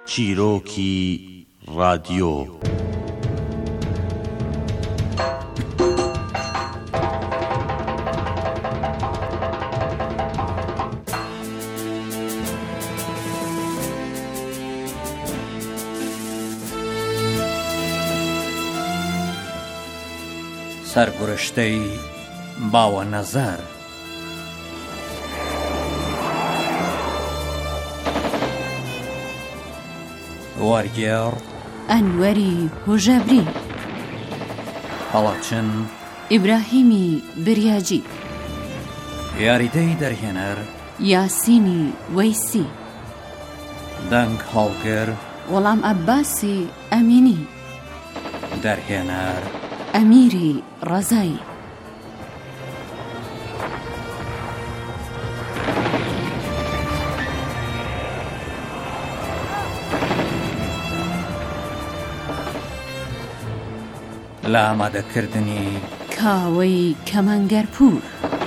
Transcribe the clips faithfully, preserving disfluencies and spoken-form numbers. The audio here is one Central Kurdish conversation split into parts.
چیرۆکی رادیۆ. سەرگوڕشتەی باوە نەزەر. وەرگێڕ ئەنوەری هۆژەبری، هەڵەچن ئیبراهیمی بریاجی، یاریدەی دەرهێنەر یاسینی وەیسی، دەنگ هەڵگر وەڵام عەباسی ئەمینی، دەرهێنەر ئەمیری ڕەزایی. لە ئامادەکردنی کاوەی کەمەنگەرپوور.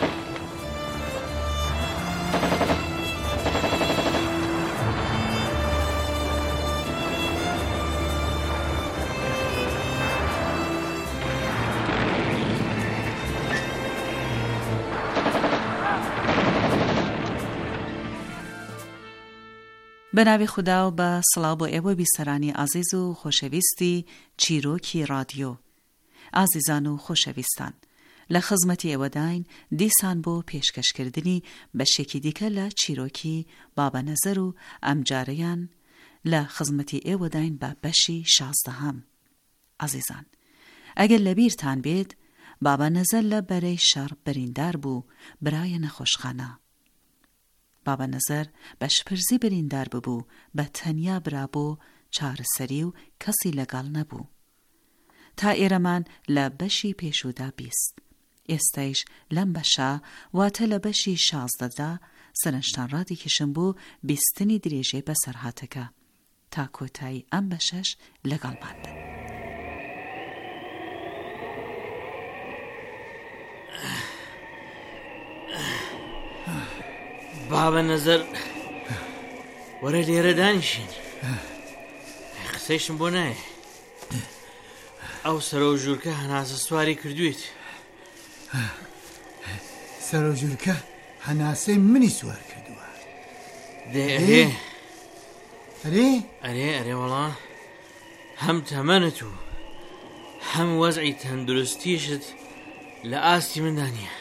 بەناوی خوددا و بە سڵاو بۆ ئێوە بیسەرانی ئازیز و خۆشەویستی چیرۆکی رادیۆ. ئازیزان و خۆشەویستان، لە خزمەتی ئێوەداین دیسان بۆ پێشکەشکردنی بەشێکی دیکە لە چیرۆکی بابە نەزەر و ئەمجارەیان لە خزمەتی ئێوەداین بە بەشی شازدەهەم. ئازیزان، ئەگەر لەبیرتان بێت، بابە نەزەر لە بەرەی شەڕ بریندار بوو، برایە نەخۆشخانە. بابە نەزەر بە شپرزی بریندار ببوو، بە تەنیا برابۆ چارەسەری و کەسی لەگەڵ نەبوو. تا ئێرەمان لە بەشی پێشودا بیست. ئێستایش لەم بەشە واتە لە بەشی شازدەدا سەرنجتان ڕادێکیشم بۆ بیستنی درێژێ بەسەر هاتەکە. تا کۆتایی ئەم بەشەش لەگەڵمان بن. بابە نەزەر، وەرە لێرە دانیشین، قسەیشم بۆ نایە. ئەو سەرۆ ژوورکە هەناسە سواری کردویت. سەرۆ ژوورکە هەناسەی منی سوار کردووە. دێ ئەرێ ئەرێ ئەرێ ئەرێ وەڵا، هەم تەمەنت و هەم وەزعی تەندروستیشت لە ئاستی مندانیە.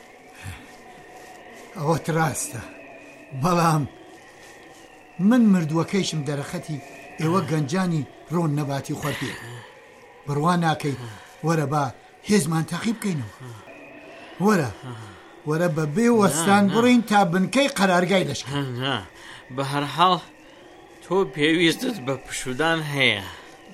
ئەوەت ڕاستە، بەڵام من مردووەکەیشم دەرەخەتی ئێوە گەنجانی ڕۆن نەباتی خۆر پێ بڕوا ناکەیت. وەرە با هێزمان تەقیب بکەینەوە. وەرە وەرە بە بێ وەستان بڕین تا بنکەی قەرارگای لەشکر. بە هەر حاڵ تۆ پێویستت بە پشودان هەیە.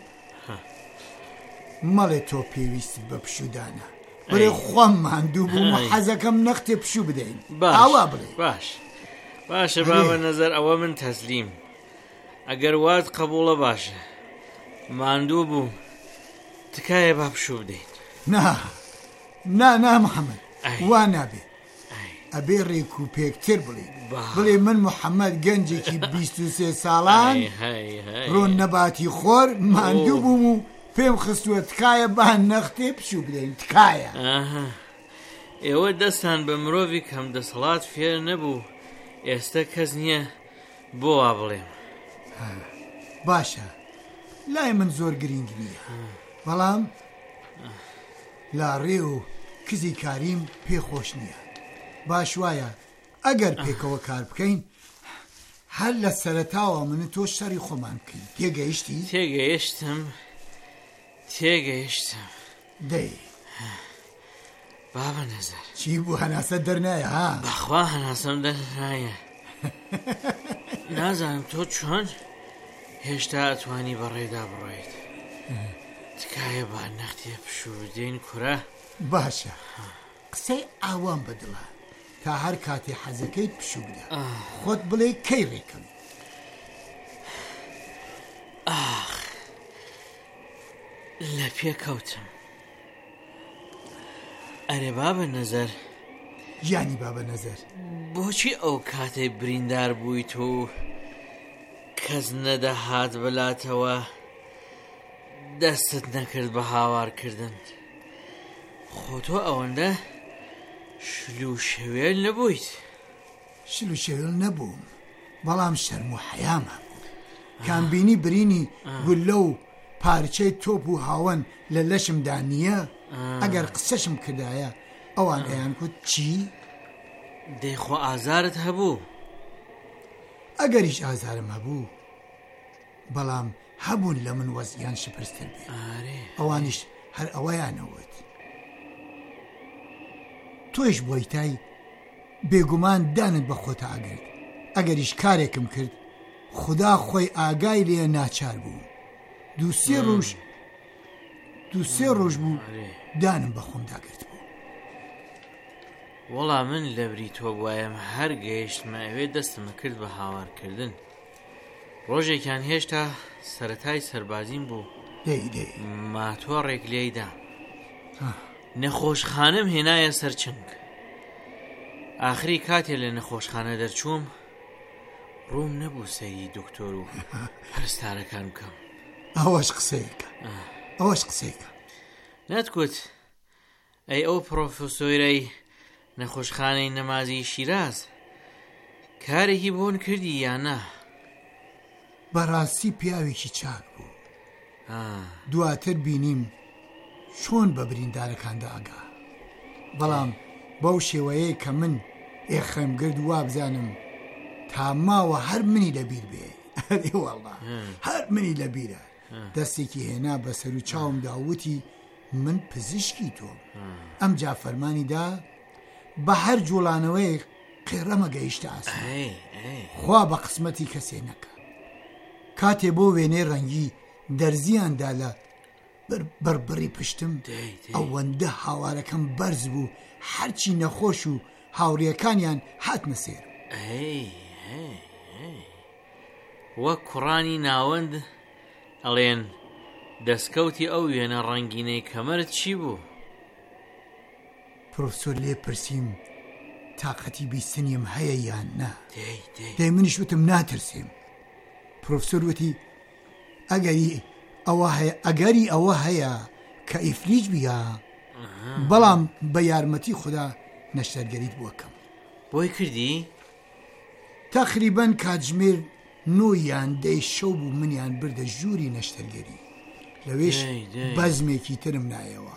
مەڵێ تۆ پێویستت بە پشودانە. بڵێ خۆم ماندوو بووم و حەزەکەم نەختێ پشوو بدەین. ئاوا بڵێ. باش باشە بابە نەزەر، ئەوە من تەسلیم. ئەگەر وات قبوڵە باشە، ماندوو بووم، تکایە با پشوو بدەین. نا نا نا محەممەد، وا نابێ. ئەبێ ڕێک و پێکتر بڵێ. بڵێ من محەممەد گەنجێکی بیست و سێ ساڵان ڕۆن نەباتی خۆر ماندوو بووم و پێم خستووە تکایە با نەختێ پشوو بدەین. تکایە. ئێوە دەستان بە مرۆڤی کەم دەسەڵات فێر نەبوو، ئێستا کەس نییە بۆ وا بڵێم. باشە، لای من زۆر گرنگ نییە، بەڵام لاڕێ و کزی کاریم پێخۆش نییە. باش وایە ئەگەر پێکەوە کار بکەین، هەر لە سەرەتاوە من تۆ شەڕی خۆمان بکەین. تێگەیشتی؟ تێگەیشتم تێگەیشتم دەی بابە نەزەر، چی بوو هەناسە دەرنایە؟ ها بەخوا هەناسەم دەرنایە. نازانم تۆ چۆن هێشتا ئەتوانی بەڕێدا بڕۆیت. تکایە با نەختێ پشوو بدەین کورە. باشە، قسەی ئاوام بەدڵە، تا هەر کاتێ حەزەکەیت پشوو بدە. خۆت بڵێ کەی ڕێکم. ئاخ، لە پێکەوتم. ئەرێ بابە نەزەر، ژیانی بابە نەزەر، بۆچی ئەو کاتێ بریندار بوویت و کەس نەدەهات بەلاتەوە دەستت نەکرد بە هاوارکردن. خۆ تۆ ئەوەندە شل و شەوێل نەبوویت. شل و شەوێل نەبووم، بەڵام شەرم و حەیامە بوو. کامبینی برینی گولە و پارچەی تۆپ و هاوەن لە لەشمدا نییە؟ ئەگەر قسەشم کردایە ئەوان ئەیان کوت چی؟ دەیخۆ ئازارت هەبوو؟ ئەگەریش ئازارم هەبوو، بەڵام هەبوون لە من وەزیان شپرستر بێ. ئەوانیش هەر ئەوەیانەوت. تۆیش بۆی تای بێگومان دانت بە خۆتە ئاگرت. ئەگەریش کارێکم کرد خدا خۆی ئاگای لێ ناچار بوو. دوو سێ ڕۆژ دوو سێ ڕۆژ بوو دانم بە خۆم داگرت بوو. وەڵام من لەبری تۆ بوایم هەر گەیشتمە ئەوێ دەستم کرد بە هاوارکردن. ڕۆژێکیان هێشتا سەرەتای سەربازیم بوو، ماتۆڕێک لێیدا نەخۆشخانەم هێنایە سەرچنگ. ئاخری کاتێ لە نەخۆشخانە دەرچووم ڕووم نەبوو سەیری دکتۆر و پەرستارەکان بکەم. ئەوەش قسەیەکە ئەوەش قسەیەکە نەتگوت ئەی ئەو پرۆفسۆرەی نەخۆشخانەی نەمازی شیراز کارێکی بۆن کردی یانە؟ بەڕاستی پیاوێکی چاک بوو. دواتر بینیم چۆن بە بریندارەکاندا ئاگا، بەڵام بەو شێوەیە کە من ئێخەم گرد وا بزانم تا ماوە هەر منی لەبیر بێ. وەڵڵا هەر منی لەبیرە. دەستێکی هێنا بەسەر و چاوم داوتی من پزیشکی تۆم. ئەم جا فەرمانیدا بە هەر جوڵانەوەی قێڕەمە گەیشتە ئاسمان، خوا بە قسمەتی کەسێ نەکە. کاتێ بۆ وێنەی ڕەنگی دەرزیاندا لە بەربڕی پشتم ئەوەندە هاوارەکەم بەرز بوو هەرچی نەخۆش و هاوڕێەکانیان هاتنە سێر. وەک کوڕانی ناوەند ئەڵێن دەستکەوتی ئەو وێنە ڕەنگینەی کەمەرت چی بوو؟ پرۆفسۆر لێ پرسییم تاقەتی بیستنیم هەیە یان نا. دەی منیش وتم ناترسیم. پرۆفسۆر وتی ئەگەری ئەوە هەیە ئەگەری ئەوە هەیە کە ئیفلیج بیا، بەڵام بە یارمەتی خوددا نەشتەرگەریت بووەکەم. بۆی کردی؟ تەقریبەن کاتژمێر نۆیان دەی شەو بوو منیان بردە ژووری نەشتەرگەری. لەوێش بەزمێکی ترم نایەوە.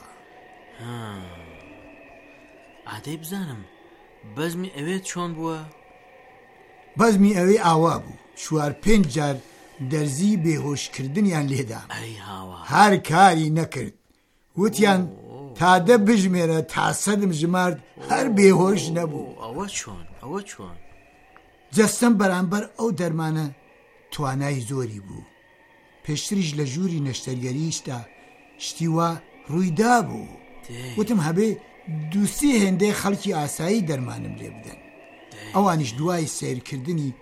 ئادەی بزانم بەزمی ئەوێت چۆن بووە؟ بەزمی ئەوەی ئاوا بوو. چوار پێنج جار دەرزی بێهۆشکردنیان لێدا، هەر کاری نەکرد. وتیان تادە بژمێرە تا سەدم ژمارد هەر بێهۆش نەبوو. ئەوە چۆن ئەوە چۆن؟ جەستەم بەرامبەر ئەو دەرمانە توانای زۆری بوو. پێشتریش لە ژووری نەشتەرگەریشدا شتی وا ڕوویدا بوو. وتم هەبێ دووسێ هێندەی خەڵکی ئاسایی دەرمانم لێ بدەن. ئەوانیش دوای سیرکردنی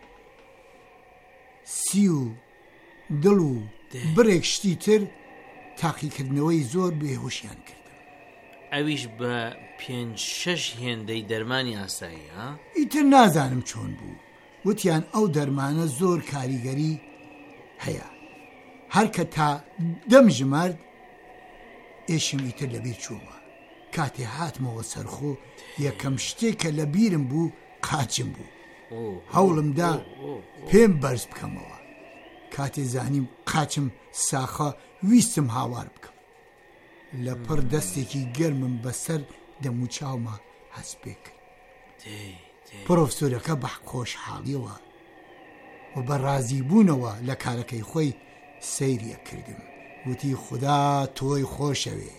سی و دڵ و برێک شتی تر تاقیکردنەوەی زۆر بێهۆشیان کردم. ئەویش بە پێنج شەش هێندەی دەرمانی ئاسایی ها؟ ئیتر نازانم چۆن بوو. وتیان ئەو دەرمانە زۆر کاریگەری هەیە، هەر کە تا دەم ژمارد ئێشم ئیتر لەبیر چوومە. کاتێ هاتمەوە سەرخۆ یەکەم شتێکە لە بیرم بوو قاچم بوو. هەوڵمدا پێم بەرز بکەمەوە. کاتێ زانیم قاچم ساخە ویستم هاوار بکەم. لە پڕ دەستێکی گەرمم بەسەر دەموچاومە هەست پێ کرد. پرۆفسۆرەکە بە خۆشحاڵیەوە و بە ڕازی بوونەوە لە کارەکەی خۆی سەیریە کردم. وتی خوددا تۆی خۆشەوێ.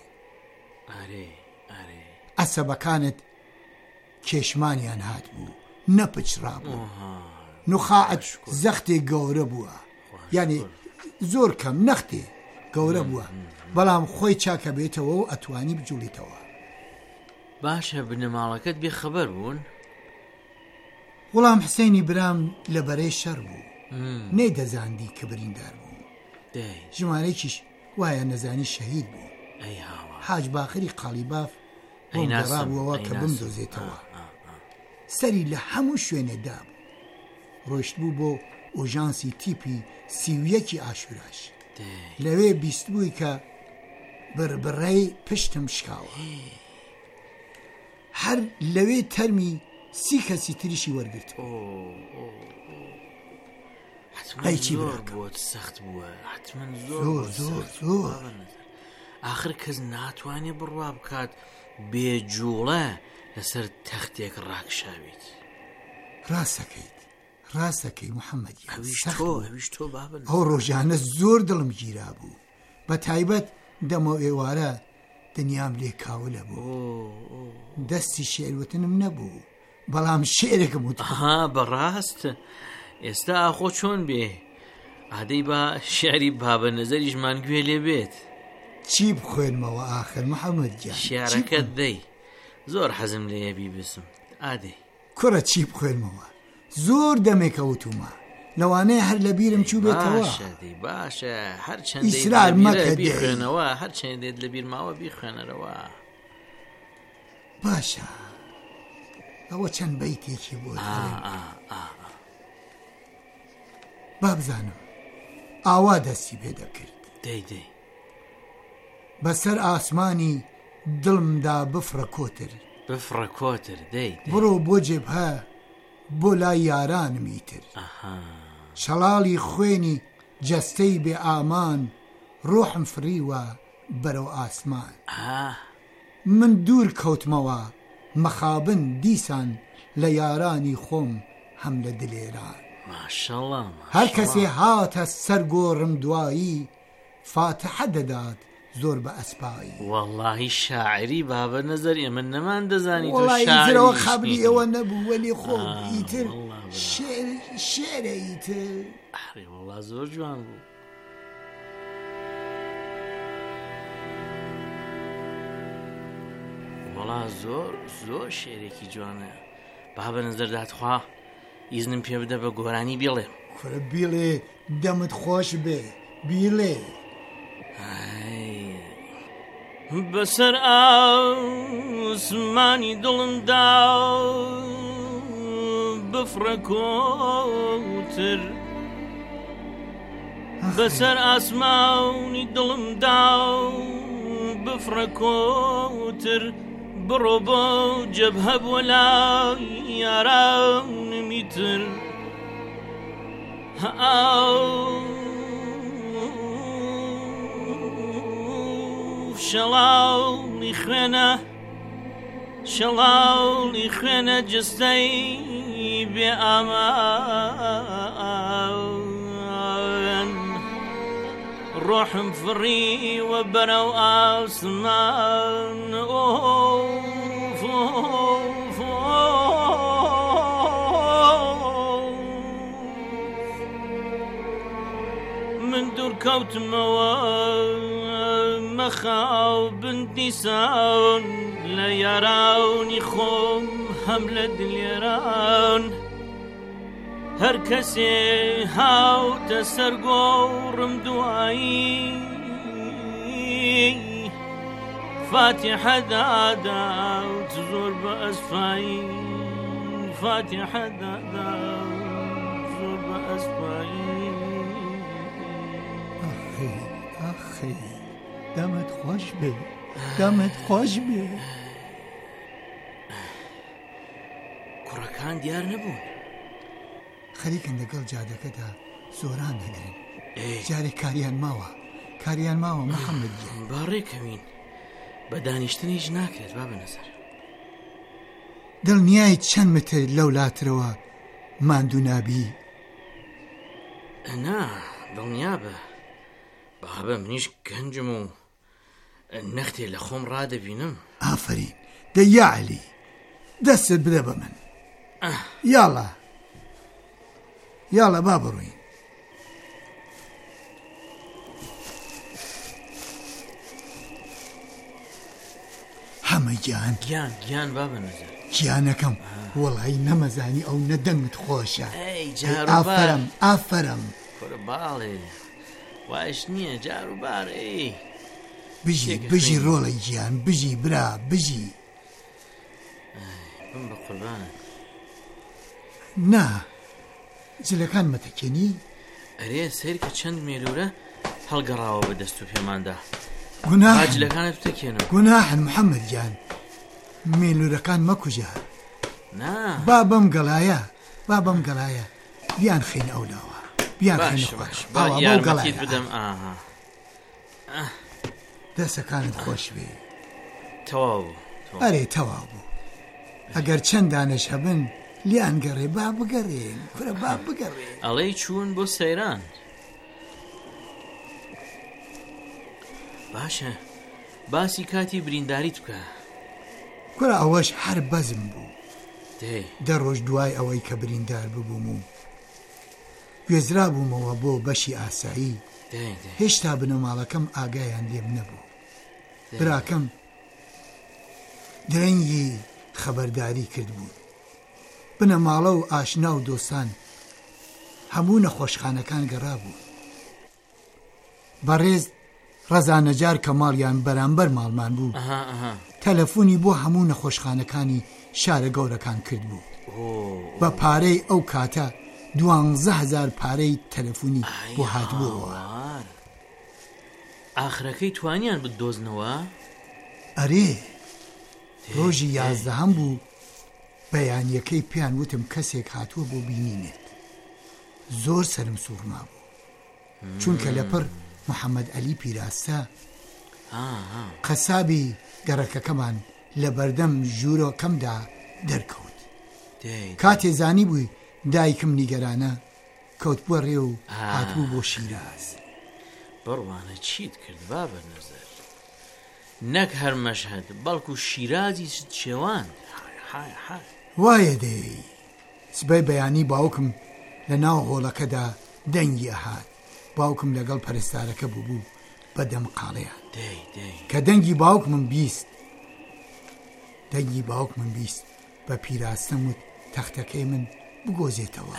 ئەسەبەکانت کێشمانیان هات بوو، نەپچرا بوو. نوخاعت زەختێ گەورە بووە، یعنی زۆر کەم نەختێ گەورە بووە، بەڵام خۆی چاکە بێتەوە و ئەتوانی بجوڵیتەوە. باشە بنەماڵەکەت بێ خەبەر بوون؟ وەڵام حسێنی برام لە بەرەی شەڕ بوو، نەیدەزاندی کە بریندار بوو. ژمارەیەکیش وایە نەزانی شەهید بوو. حاج باخری قالیباف ڕابووەوە کە بمدۆزێتەوە. سەری لە هەموو شوێنێدا بوو. ڕۆیشت بوو بۆ ئۆژانسی تیپی سیویەکی ئاشوراش لەوێ بیست بووی کە بربڕەی پشتم شکاوە هەر لەوێ تەرمی سی کەسی تریشی وەرگرت قەیچی بۆت سەخت بووە حتمەن زۆر زۆر زۆر آخر کەس ناتوانێ بڕوا بکات بێجوڵە لەسەر تەختێک ڕاکشاویت ڕاستەکەیت ڕاستەکەی محەممەدی ئەویش تۆ بابن ئەو ڕۆژانە زۆر دڵم گیرا بوو بە تایبەت دەمە ئێوارە دنیام لێ کاولە بوو دەستی شێروتنم نەبوو بەڵام شێرێکم وتها بەڕاست ئێستا ئاخۆ چۆن بێ ئادەی بە شێری بابە نەزەریشمان گوێ لێ بێت چی بخوێنمەوە ئاخر محەممەد گیان شیارەکەت دەی زۆر حەزم لێ بیبسم ئادەی کوڕە چی بخوێنمەوە زۆر دەمێکەوتومە لەوانەیە هەر لە بیرم چوو بێتەوە باشە هەر چەند ئیسرار مەکە بیخوێنەوە هەر چەندێت لە بیر ماوە بیخوێنەرەوە باشە ئەوە چەند بەیتێکی بۆ با بزانم ئاوا دەستی پێ دەکرد دەی دەی بەسەر ئاسمانی دڵمدا بفرە کۆتر بفرە کۆتر دەی بڕۆ بۆ جێبهە بۆ لای یارانم ئیتر شەڵاڵی خوێنی جەستەی بێ ئامان ڕۆحم فریوە بەرەو ئاسمان من دوور کەوتمەوە مەخابن دیسان لە یارانی خۆم هەم لە دلێران ماشەڵڵا هەر کەسێ هاتە سەرگۆڕم دوایی فاتحە دەدات زۆر بە ئەسپایی وەڵڵاهی شاعری بابە نەزەر ئێمە نەمان دەزانی تۆ شاعرەوە خەبری ئێوە نەبوو وەلی خۆم ئیتر شێرە ئیتر وەڵڵا زۆر جوان بوو وەڵا زۆر زۆر شێرێکی جوانە بابە نەزەر دادخوا ئیزنم پێ بدە بە گۆرانی بێڵێ کورە بیڵێ دەمت خۆش بێ بیڵێ بەسەر ئاسمانی دڵمدا بفرە کۆتر بەسەر ئاسمانی دڵمدا بفرە کۆتر بڕۆ بۆ جەبهە بۆ لای یارانمی تر شەڵاڵی خوێنە شەڵاڵی خوێنە جستەی بێ ئامان ڕۆحم فڕیوە بەرەو ئاسمان من دوور کەوتمەوە مەخاو بندیسان لە یارانی خۆم هەم لە دلێران هەر کەسێ هاوتە سەرگۆڕم دوایی فاتحە داداوت زۆر بە ئەسپایی فاتحە داداوت زۆر بە ئەسپایی ئەخی دەمت خۆش بێ دەمت خۆش بێ کوڕەکان دیار نەبوون خەریکن لەگەڵ جادەکەدا زۆران دەگرن جارێک کاریان ماوە کاریان ماوە محەممەد باڕێکەوین بە دانیشتنیش ناکرێت با بەنەزەر دڵنیای چەند متر لەو لاترەوە ماندوو نابی نا دڵنیا بە بابە منیش گەنجم و نەختێ لە خۆم ڕادەبینم ئافرین دەیا عەلی دەستت بدە بە من یاڵە یاڵە با بڕوین هەمە گیان گیان گیان با بەنەزەر گیانەکەم وەڵی نەمەزانی ئەو نەدەنگت خۆشە ئافرم ئافرم باڵێ واش نییە جاروبار ئەی بژی بژی ڕۆڵی گیان بژی برا بژی بم بە قوربانە نا جلەکان مەتەکێنی؟ ئەرێ سیر کە چەند مێلورە هەڵگەڕاوە بە دەست و پێماندا. گوناح جلەکانت بتەکێنەوە. گوناحن محەممەد گیان، مێلورەکان مەکوژە. نا با بەم گەڵایە با بەم گەڵایە بیان خین ئەولاوە بیان یارمەتیت بدەم. ئاها دەستەکانت خۆش بێ. تەواو ئەرێ تەواو بوو. ئەگەر چەند دانش هەبن لیان گەڕێ با بگەڕێن کورە با بگەڕێن. ئەڵەی چوون بۆ سەیران. باشە باسی کاتی برینداریت بکە. کورە ئەوەش هەر بەزم بوو. دە ڕۆژ دوای ئەوەی کە بریندار ببووم و گوێزرا بوومەوە بۆ بەشی ئاسایی، هێشتا بنەماڵەکەم ئاگایان لێم نەبوو. براکەم درەنگی خەبەرداری کرد بوو. بنەماڵە و ئاشنا و دۆستان هەموو نەخۆشخانەکان گەڕا بوو. بەڕێز ڕەزانەجار کە ماڵیان بەرامبەر ماڵمان بوو، تەلەفۆنی بۆ هەموو نەخۆشخانەکانی شارە گەورەکان کرد بوو. بە پارەی ئەو کاتە دوانزە هەزار پارەی تەلەفۆنی بۆ هاتبووەوە. ئاخرەکەی توانیان بدۆزنەوە؟ ئەرێ ڕۆژی یازدەهەم بوو بەیانیەکەی پێیان وتم کەسێک هاتووە بۆ بینینێت. زۆر سەرم سوورما بوو چونکە لەپڕ محەممەد عەلی پیراسە قەسابی گەڕەکەکەمان لە بەردەم ژوورۆکەمدا دەرکەوت. کاتێ زانی بووی دایکم نیگەرانە کەوت بووە ڕێ و هاتبوو بۆ شیراز. بڕوانە چیت کرد با بەنەزەر؟ نەک هەر مەشهەد بەڵکو شیرازی شێوان. وایە دەی سبەی بەیانی باوکم لە ناو هۆڵەکەدا دەنگی ئەهات. باوکم لەگەڵ پەرستارەکە بوو بوو بە دەم قاڵەیان کە دەنگی باوک من بیست دەنگی باوک من بیست بە پیراستەم وت تەختەکەی من بگۆزێتەوە.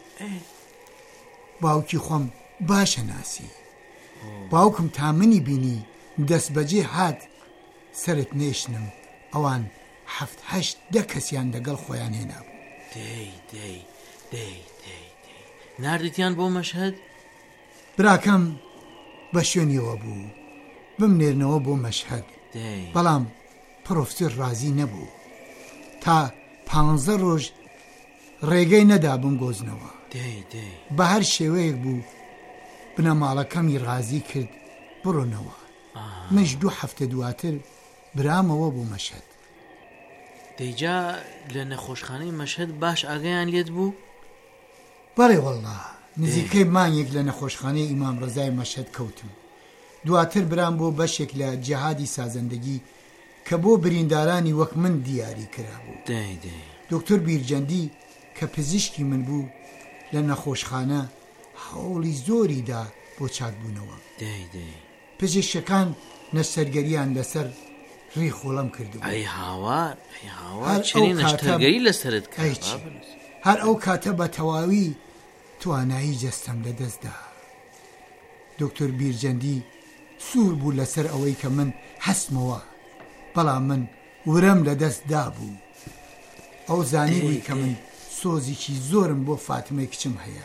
باوکی خۆم باشە ناسی. باوکم تا منی بینی دەست بەجێ هات سرت نێشنم ئەوان هەفت هەشت دە کەسیان لەگەڵ خۆیان هێنابوو. دەی دەی دەی دەی ناردتیان بۆ مەشهەد؟ براکەم بە شوێنیەوە بوو بمنێرنەوە بۆ مەشهەد، بەڵام پرۆفسۆر ڕازی نەبوو. تا پانزە ڕۆژ ڕێگەی نەدا بمگۆزنەوە. بە هەر شێوەیەک بوو بنەماڵەکەمی ڕازی کرد بڕۆنەوە. منش دوو هەفتە دواتر برامەوە بۆ مەشهەد. دەیجا لە نەخۆشخانەی مەشهەد باش ئاگایان لێت بوو؟ بەڵێ وەڵڵا نزیکەی مانگێک لە نەخۆشخانەی ئیمام ڕەزای مەشهەد کەوتم. دواتر برام بۆ بەشێک لە جیهادی سازەندگی کە بۆ بریندارانی وەک من دیاری کرا بوو. دکتۆر بیرجەندی کە پزیشکی من بوو لە نەخۆشخانە هەوڵی زۆریدا بۆ چاکبوونەوە. پزیشکەکان نەسەرگەریان لەسەر ڕێی خۆڵەم کردبوو. ئەی هاوار چنین نەشتەرگەری لەسەرت کرد. هەر ئەو کاتە بە تەواوی توانایی جەستەم لە دەستدا. دکتۆر بیرجەندی سوور بوو لەسەر ئەوەی کە من هەستمەوە، بەڵام من ورم لە دەستدا بوو. ئەو زانی بووی کە من سۆزێکی زۆرم بۆ فاتمەی کچم هەیە.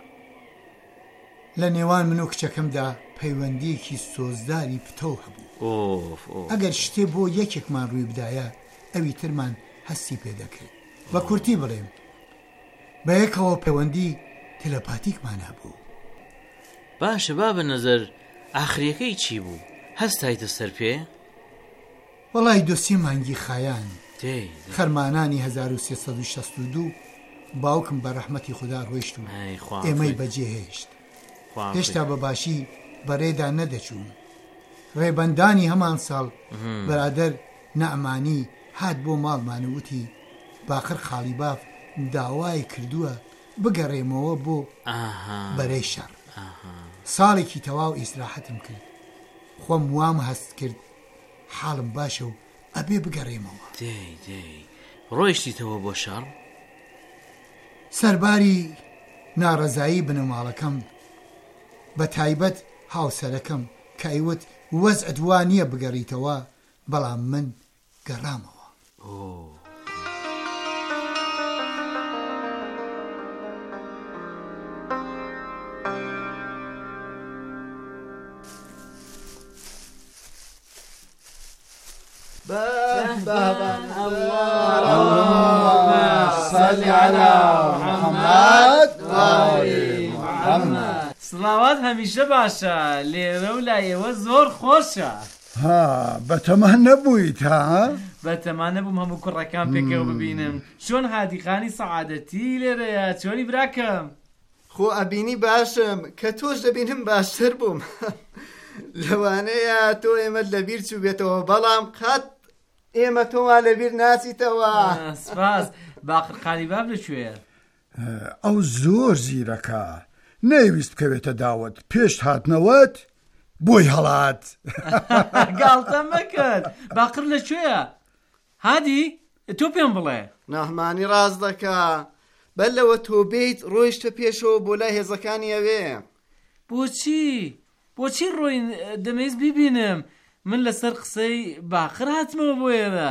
لە نێوان من و کچەکەمدا پەیوەندیەکی سۆزداری پتە هەبوو. ئەگەر شتێ بۆ یەکێکمان ڕووی بدایە ئەوی ترمان هەستی پێدەکرد. بە کورتی بڵێم بە یەکەوە پەیوەندی تەلەپاتیکمان هەبوو. باشە با بەنەزەر ئاخریەکەی چی بوو؟ هەستایتە سەر پێ؟ وەڵای دۆسی مانگی خایان خەرمانانی هەزار و سێسەد و شەست و دوو باوکم بە ڕەحمەتی خوددا ڕۆیشت و ئێمەی بەجێهێشت. هێشتا بە باشی بەڕێدا نەدەچوون. ڕێبەندانی هەمان ساڵ بەرادەر نەعمانی هات بۆ ماڵمانە وتی باخر خاڵی باف داوای کردووە بگەڕێمەوە بۆ بەرەی شەڕ. ساڵێکی تەواو ئیسراحەتم کرد. خۆم وام هەست کرد حاڵم باشە و ئەبێ بگەڕێمەوە. ڕۆیشتیتەوە بۆ شەڕ؟ سەرباری ناڕەزایی بنەماڵەکەم بە تایبەت هاوسەرەکەم کە ئەیوت وەزعت وا نییە بگەڕیتەوە، بەڵام من گەڕامەوە. اللهم صل على محمد وآل محمد. سڵاوات هەمیشە باشە، لێرە و لایەوە زۆر خۆشە. ها بەتەمان نەبوویت ها؟ بەتەمان نەبووم هەموو کوڕەکان پێکەوە ببینم. چۆن هادیخانی سەعادەتی لێرەیە؟ چۆنی براکەم؟ خۆ ئەبینی باشم کە تۆش دەبینم باشتر بووم. لەوانەیە تۆ ئێمەت لەبیر چوو بێتەوە، بەڵام قەت ئێمە تۆوا لەبیر ناچیتەوە. سپاس. باقر قالیباف لەکوێیە؟ ئەو زۆر زیرەکە، نەیویست بکەوێتە داوت، پێش هاتنەوەت بۆی هەڵات. گاڵتە مەکرد. باقر لەکوێیە؟ هادی تۆ پێم بڵێ. ناهمانی ڕاز دەکا، بەلەوە تۆ بیت ڕۆیشتە پێشەوە بۆ لای هێزەکانی ئەوێ. بۆچی؟ بۆچی ڕۆین دەمەویست بیبینم؟ من لەسەر قسەی باقر هاتمەوە بۆ ئێرە.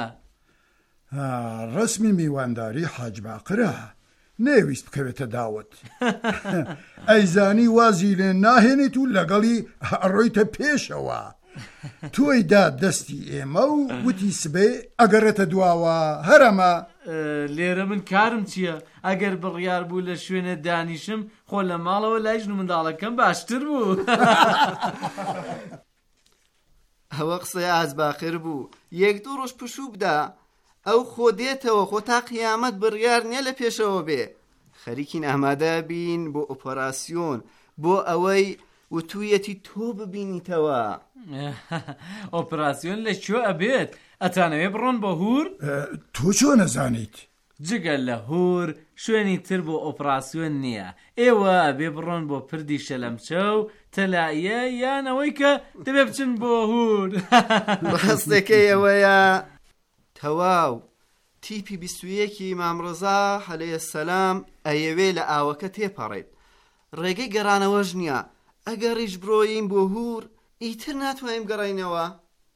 ڕسمی میوانداری حاج باقرە، نەیویست بکەوێتە داوت. ئەیزانی وازی لێ ناهێنیت و لەگەڵی ڕۆیتە پێشەوە. تۆی دا دەستی ئێمە و وتی سبێ ئەگەڕێتە دواوە. هەرەمە لێرە من کارم چییە؟ ئەگەر بڕیار بوو لە شوێنە دانیشم، خۆ لە ماڵەوە لای ژن و منداڵەکەم باشتر بوو. ئەوە قسەی ئاز باقر بوو. یەک دوو ڕۆژ پشوو بدە، ئەو خۆ دێتەوە، خۆ تا قیامەت بڕیار نییە لە پێشەوە بێ. خەریکین ئامادە بین بۆ ئۆپەراسیۆن، بۆ ئەوەی وتوویەتی تۆ ببینیتەوە. ئۆپەراسیۆن لەکوێ ئەبێت؟ ئەتانەوێ بڕۆن بۆ هور؟ تۆ چۆ نەزانیت؟ جگەل لە هور شوێنی تر بۆ ئۆپەراسیۆن نییە. ئێوە ئەبێ بڕۆن بۆ پردی شەلەمچە و تەلایە، یانەوەی کە دەبێ بچن بۆ هور. ڕاستەکەی ئەوەیە تەواو تیپی بیست و یەکی ئیمام ڕەزا عەلەیهی سەلام ئەیەوێ لە ئاوەکە تێپەڕێت. ڕێگەی گەڕانەوەش نییە. ئەگەڕیش بڕۆین بۆ هور، ئیتر ناتوانین بگەڕینەوە.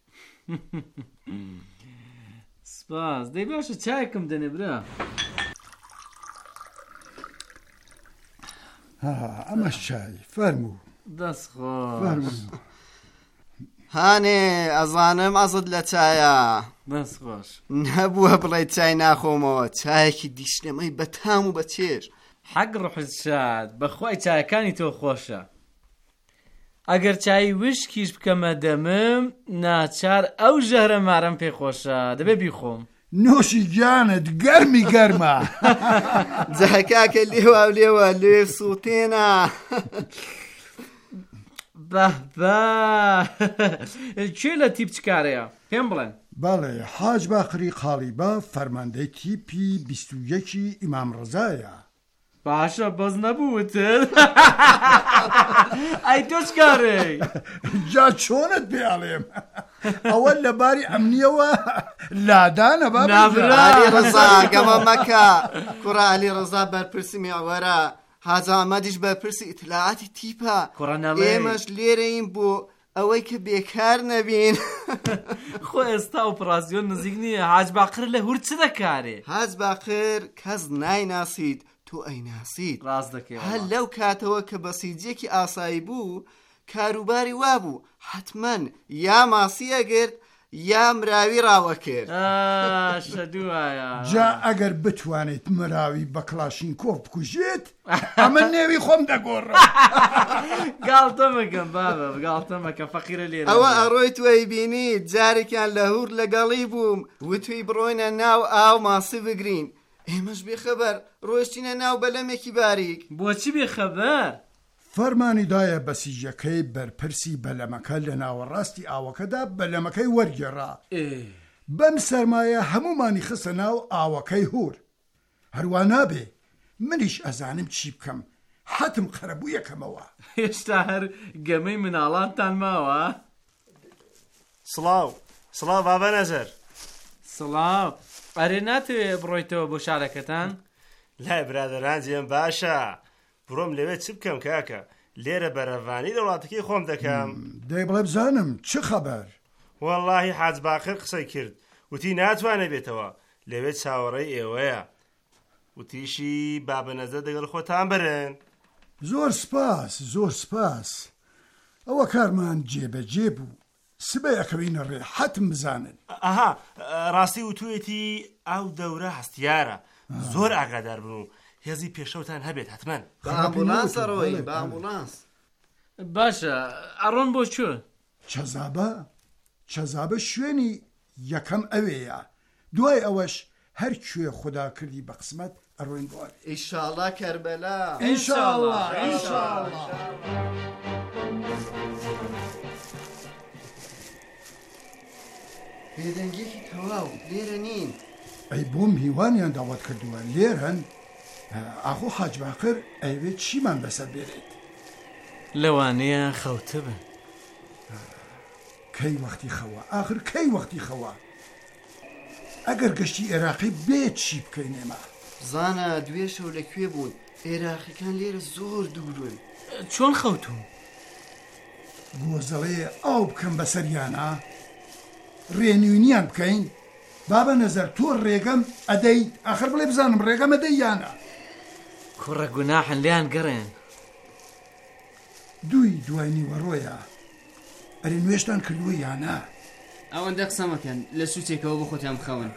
سپاس. دەی باشە چایەکەم دەنێ برا. ئەمەش چای فەرموو. دەستخۆش. هانێ ئەزانم ئەزت لە چایە. دەستخۆش. نەبووە بڵێ چای ناخۆمەوە، چایەکی دیشنەمەی بەتام و بەچێژ. حەق ڕحت شاد، بەخوای چایەکانی تۆ خۆشە. ئەگەر چای وشکیش بکەمە دەمم، ناچار ئەو ژەهرە مارەم پێ خۆشە، دەبێ بیخۆم. نۆشی گیانت گەرمی گەرمە. جەکاکە لێوە و لێوە لێ سووتێنە. بە بە کوێ لە تیپ چکارەیە؟ پێم بڵێن. بەڵێ حاج باقری قالیبا فەرماندەی تیپی بیست و یەکی ئیمام ڕەزایە. باشە بەز نەبووتر. ئەی تۆ چکارەی؟ جا چۆنت پێڵێم؟ ئەوە لە باری ئەمنیەوە لادانە با عەلی ڕەزا گەمە مەکە. کوڕە عەلی ڕەزا بەرپرسی میوەرە، حاج ئەحمەدیش بەرپرسی ئیتلاعاتی تیپە. ئێمەش لێرەین بۆ ئەوەی کە بێکار نەبین. خۆ ئێستا ئۆپەراسیۆن نزیک نییە. حاج باقر لە هور چ دەکارێ؟ حاج باقر کەس نایناسیت، تۆ ئەیناسیت. ڕاست دەکەی. هەر لەو کاتەوە کە بەسیجێکی ئاسایی بوو، کاروباری وابوو حتمەن یا ماسی ئەگرت یا مراوی ڕاوە کرد. شەدوایە. جا ئەگەر بتوانێت مراوی بە کلاشینکۆڤ بکوژێت، ئەمە نێوی خۆم دەگۆڕم. گاڵتە مەکەم بابە، گاڵتە مەکە، فەقیرە لێرە. ئەوە ئەڕۆی توی بینی جارێکیان لە هور لەگەڵی بووم، وتوی بڕۆینە ناو ئاو ماسی بگرین. ئێمەش بێخەبەر ڕۆیشتینە ناو بەلەمێکی باریک. بۆچی بێخەبەر؟ فەرمانی دایە بەسیجەکەی بەرپرسی بەلەمەکە لە ناوەڕاستی ئاوەکەدا بەلەمەکەی وەرگێڕا. بەم سەرمایە هەمومانی خستە ناو ئاوەکەی هور. هەروە نابێ منیش ئەزانم چی بکەم، حەتم قەرەبوو یەکەمەوە. هێشتا هەر گەمەی مناڵانتان ماوە؟ سڵاو سڵاو بابە نەزەر. سڵاو. ئەرێ ناتوێ بڕۆیتەوە بۆ شارەکەتان؟ لای برادەران جێم باشە، بڕۆم لەوێ چ بکەم کاکە؟ لێرە بەرەڤانی دەوڵاتەکەی خۆم دەکەم. دەی بڵێ بزانم چ خەبەر؟ وەڵڵاهی حاج باقر قسەی کرد، وتی ناتوانێ بێتەوە، لەوێ چاوەڕێی ئێوەیە، وتیشی بابە نەزەر دەگەڵ خۆتان برن. زۆر سپاس، زۆر سپاس. ئەوە کارمان جێبەجێ بوو. سبەیەکەوینە ڕێ حەتم بزانن. ئەها ڕاستی و توێتی ئەو دەورە هەستیارە زۆر ئاگادار بن و هێزی پێشەوتان هەبێت حتمەن. بە ئامبولانس ڕۆی بە ئامبولانس. باشە ئەڕۆن بۆ چۆ؟ چەزابە چەزابە شوێنی یەکەم ئەوەیە، دوای ئەوەش هەر کوێ خوددا کردی بە قسمەت ئەڕۆین بۆوە. ئیشاڵڵا کەربەلا ئینشاڵڵا ئینشاڵڵا. بێدەنگێکی تەواو لێرە نین. ئەی بۆم هیوانیان داوات کردووە لێرەن. ئاخۆ حاج باقر ئەوێت چیمان بەسەر بێرێت؟ لەوانەیە خەوتە بن. کەی وەختی خەوە ئاخر کەی وەختی خەوە؟ ئەگەر گەشتی عێراقی بێت چی بکەین ئێمە؟ زانە دوێ شەو لەکوێ بوون؟ عێراقیەکان لێرە زۆر دوورن. چۆن خەوتوم؟ گۆزەڵێ ئاو بکەم بەسەریانە ڕێنوینیان بکەین. بابە نەزەر تۆ ڕێگەم ئەدەی ئاخر بڵێ بزانم ڕێگەم ئەدەی یانە؟ کوڕە گوناحن لیان گەڕێن. دوی دوای نیوەڕۆیە ئەرێ نوێشتان کردووە یانە؟ ئەوەندە قسەمەکەن لە سوچێکەوە بۆ خۆتان بخەون.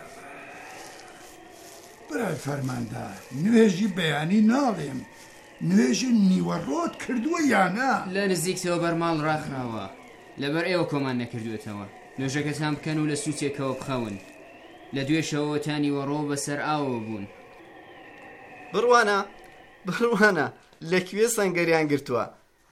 برای فەرماندار نوێژی بەیانی ناڵێم، نوێژی نیوەڕۆت کردووە یانە؟ لە نزیکتەوە بەرماڵ ڕاخراوە لەبەر ئێوە کۆمان نەکردوێتەوە. نوێژەکەتان بکەن و لە سوچێکەوە بخەون. لە دوێ شەوەتانی وەڕۆ بەسەر ئاوە بوون. بڕوانە بڕوانە لەکوێ سەنگەریان گرتووە؟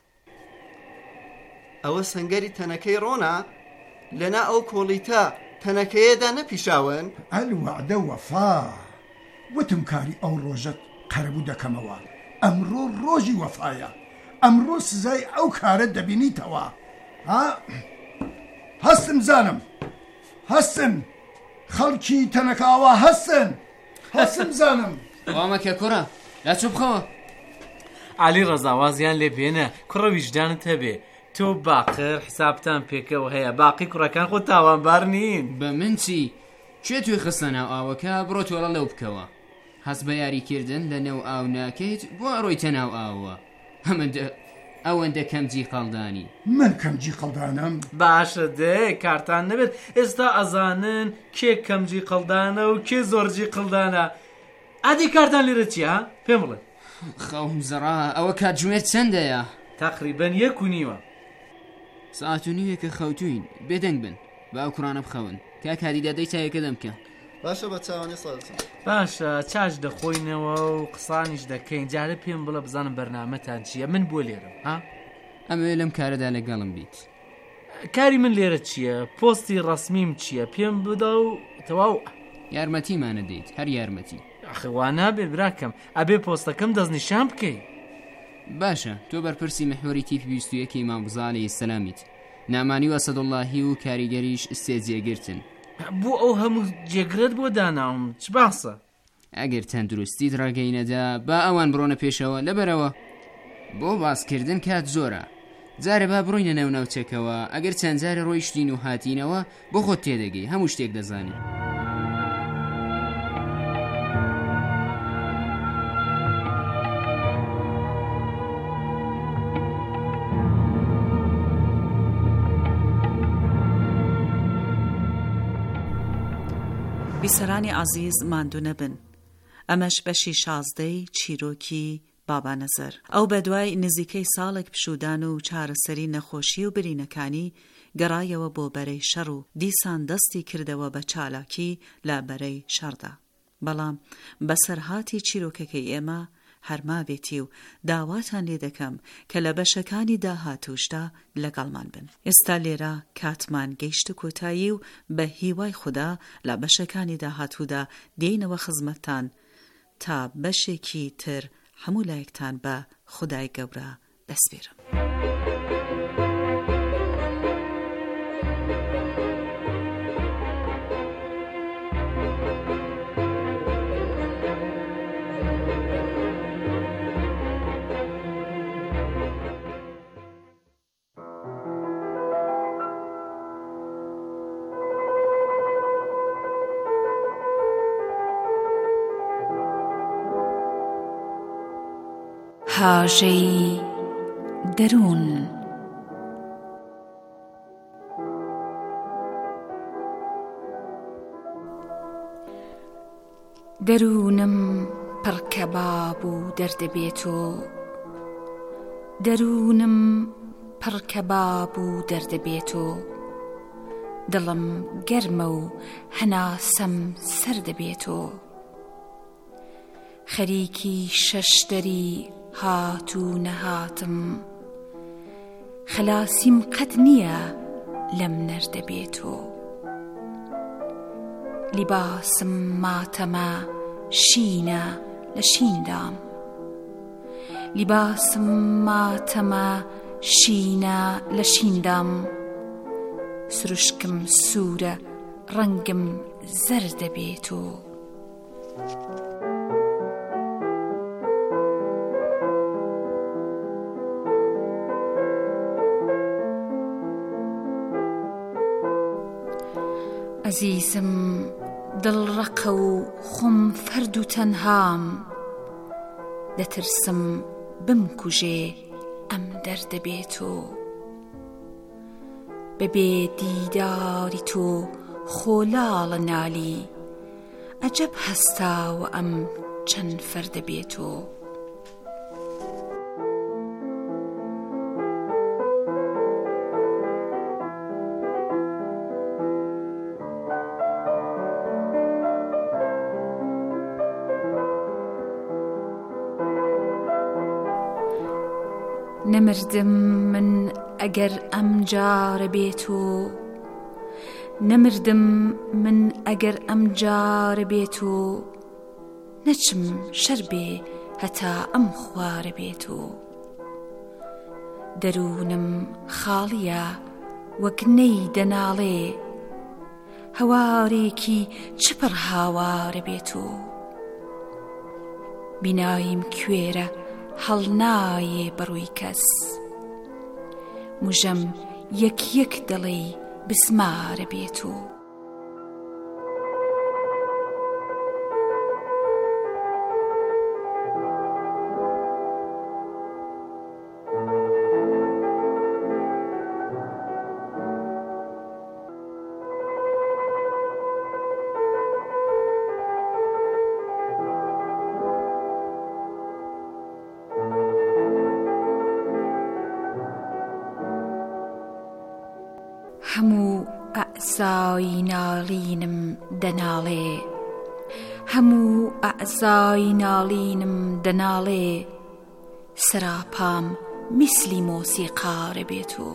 ئەوە سەنگەری تەنەکەی ڕۆنا لەنا ئەو کۆڵیتە تەنەکەیەدا نەپیشاون؟ ئەلوەعدە وەفا وتم کاری ئەو ڕۆژەت قەرەبوو دەکەمەوە. ئەمڕۆ ڕۆژی وەفایە، ئەمڕۆ سزای ئەو کارت دەبینیتەوە. ها هەستم زانم هەستن خەڵکی تەنەکاوە هەستن هەستم زانم. وامەکە کوڕە لا چوو بخەوە. علی ڕەزاوازیان لێ بێنە کوڕە ویژدانت هەبێ. تۆ باقر حسابتان پێکەوە هەیە باقی کوڕەکان خۆ تاوانبار نین. بە من چی؟ کوێ توی خستە ناو ئاوەکە بڕۆ تۆڵە لەو بکەوە. هەست بە یاریکردن لە نێو ئاو ناکەیت بۆ ئەڕۆیتە ناو ئاوە. هەمەندە ئەوەندە کەمجی قەڵدانی. من کەمجی قەڵدانم؟ باشە دێ کارتان نەبێت ئێستا ئەزانن کێ کەمجی قەڵدانە و کێ زۆرجی قەڵدانە. ئادی کارتان لێرە چیە؟ پێم بڵێ. خەوم زەڕا ئەوە کاتژمێر چەندەیە؟ تەقریبەن یەک و نیوە. ساعت و نیوێکە خەوتوین بێدەنگ بن بە ئەو کوڕانە بخەون کا کاریدادەی چایەکە دەمکە. باشە بە چاوانی ساڵتن. باشە چاش دەخۆینەوە و قسانیش دەکەین. جارە پێم بڵە بزانم بەرنامەتان چییە؟ من بۆ لێرم ها؟ ئەمەوێ لەم کارەدا لەگەڵم بیت. کاری من لێرە چییە؟ پۆستی ڕەسمیم چییە؟ پێم بدە و تەواو یارمەتیمانە دەیت هەر یارمەتی. ئەخوا نابێت براکەم ئەبێ پۆستەکەم دەستنیشان بکەیت. باشە تۆ بەرپرسی محوەری تیپی بیست و یەکی مام بزانەی سەلامیت. نامانی و ئەسەدوڵڵاهی و کاریگەریش سێ جێگرتن. بۆ ئەو هەموو جێگرت بۆ داناوم چ باسە؟ ئەگەر تەندروستیت ڕاگەینەدا با ئەوان بڕۆنە پێشەوە لەبەرەوە بۆ باسکردن کات زۆرە. جارە با بڕۆینە نەو ناوچەکەوە ئەگەر چەند جارە ڕۆیشتین و هاتینەوە بۆ خۆت تێدەگەی هەموو شتێک دەزانی. بیسەرانی عەزیز ماندوو نەبن. ئەمەش بەشی شازدەی چیرۆکی بابانەزەر. ئەو بەدوای نزیکەی ساڵێک پشودان و چارەسەری نەخۆشی و برینەکانی گەڕایەوە بۆ بەرەی شەڕ و دیسان دەستی کردەوە بە چالاکی لە بەرەی شەڕدا. بەڵام بەسەرهاتی چیرۆکەکەی ئێمە هەرمابێتی و داواتان لێ دەکەم کە لە بەشەکانی داهاتووشدا لەگەڵمان بن. ئێستا لێرە کاتمان گەیشتە کۆتایی و بە هیوای خوددا لە بەشەکانی داهاتوودا دێینەوە خزمەتتان تا بەشێکی تر هەموو لایەکتان بە خودای گەورە دەسپێرم. هاژەی دەروون دەروونم پڕ کەباب و دەردەبێت و دەروونم پڕ کەباب و دەردەبێت و دڵم گەرمە و هەناسەم سەر دەبێت و خەریکی شەشدەری هات و نەهاتم خەلاسیم قەت نییە لەم نەردەبێت و لیباسم ماتەمە شینە لە شیندام لیباسم ماتەمە شینە لە شیندام سروشکم سوورە ڕەنگم زەردە بێت و عەزیزم دڵڕەقە و خۆم فەرد و تەنهام دەترسم بمکوژێ ئەم دەردەبێت و بەبێ دیداری تۆ خۆلاڵە نالی ئەجەب هەستاوە ئەم چەند فەردەبێت و نەمردم من ئەگەر ئەم جارە بێت و نەمردم من ئەگەر ئەم جارە بێت و نەچم شەر بێ هەتا ئەم خوارە بێت و دەروونم خاڵیە وەک نەی دەناڵێ هەوارێکی چپڕ هاوارە بێت و بیناییم کوێرە هەڵ نایێ بەڕووی کەس موژەم یەک یەک دڵی بسمارە بێت و هەموو ئەعزای ناڵینم دەناڵێ هەموو ئەعزای ناڵینم دەناڵێ سەراپام میسلی مۆسیقارە بێت و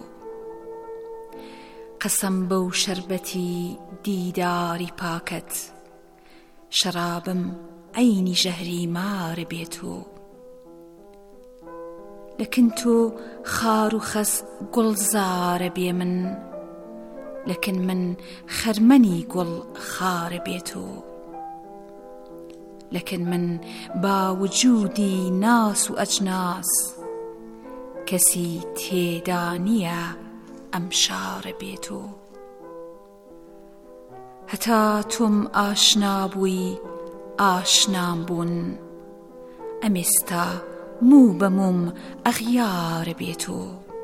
قەسەم بەو شەربەتی دیداری پاکەت شەرابم عەینی ژەهری مارە بێت و لەکن تۆ خار و خەس گوڵزارە بێ من لەکن من خەرمەنی گوڵ خارە بێت و لەکن من با وجودی ناس و ئەجناس کەسی تێدا نییە ئەم شارە بێت و هەتا تۆم ئاشنا بووی ئاشنام بوون ئەمێستا موو بە موم ئەغیارە بێت و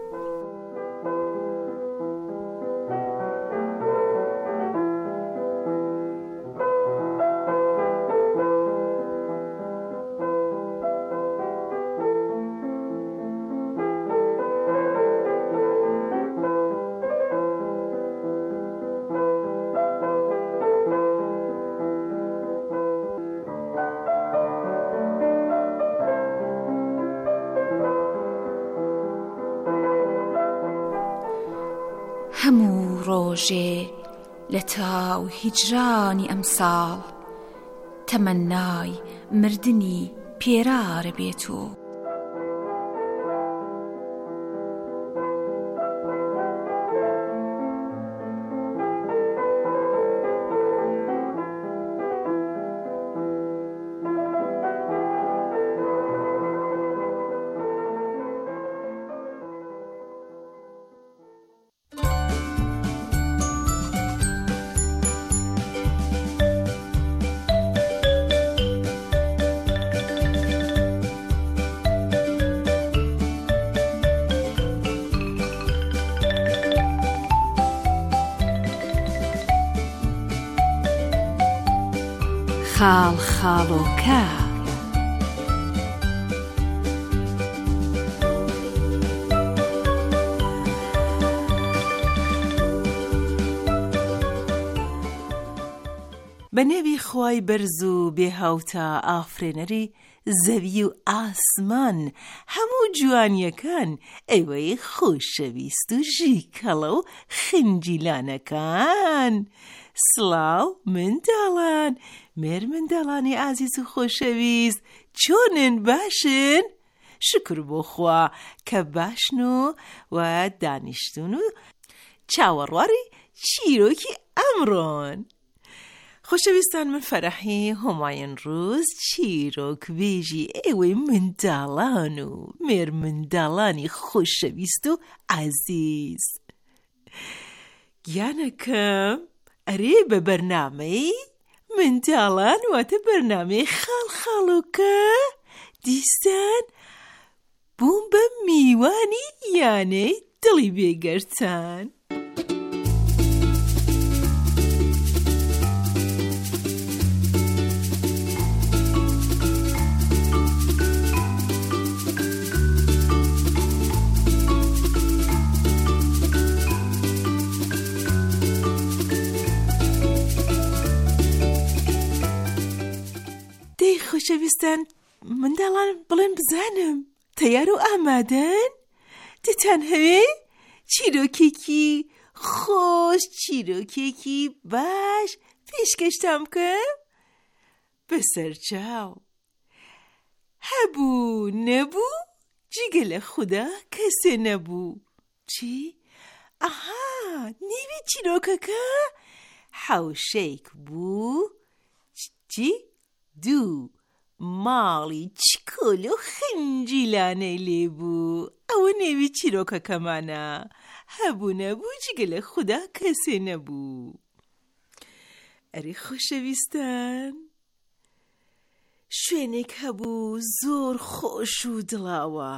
هەموو ڕۆژێ لە تاو هیجرانی ئەمساڵ تەمەنای مردنی پێرارە بێت و خاڵ خاڵۆکە. بە نێوی خوای بەرز و بێهاوتە ئافرێنەری زەوی و ئاسمان هەموو جوانیەکان ئەوەی خۆشەویست و ژیکەڵە و خنجیلانەکان. سڵاو منداڵان، مێر منداڵانی ئازیز و خۆشەویست، چۆنن؟ باشن؟ شکر بۆ خوا کە باشن و و دانیشتون و چاوەڕواری چیرۆکی ئەمڕۆن. خۆشەویستان، من فەرەحی هۆمایان ڕۆز چیرۆک بێژی ئێوەی منداڵان و مێر منداڵانی خۆشەویست و عەزیز. گیانەکەم ئەرێ بە بەرنامەی منداڵان واتە بەرنامەی خاڵ خاڵۆکە دیسان بووم بە میوانی یانەی دڵی بێگەرتان. خۆشەویستان منداڵان، بڵێن بزانم تەیار و ئامادەن؟ دەتان هەوێ چیرۆکێکی خۆش، چیرۆکێکی باش پێشکەشتان بکەم؟ بەسەرچاو. هەبوو نەبوو جگە لە خوددا کەسێ نەبوو. چی؟ ئاها، نیوی چیرۆکەکە حەوشەیەک بوو. چی؟ دوو ماڵی چکۆل و خنجیلانەی لێبوو. ئەوە نێوی چیرۆکەکەمانە. هەبوو نەبوو جگە لە خوددا کەسێ نەبوو. ئەرێ خۆشەویستان، شوێنێک هەبوو زۆر خۆش و دڵاوە.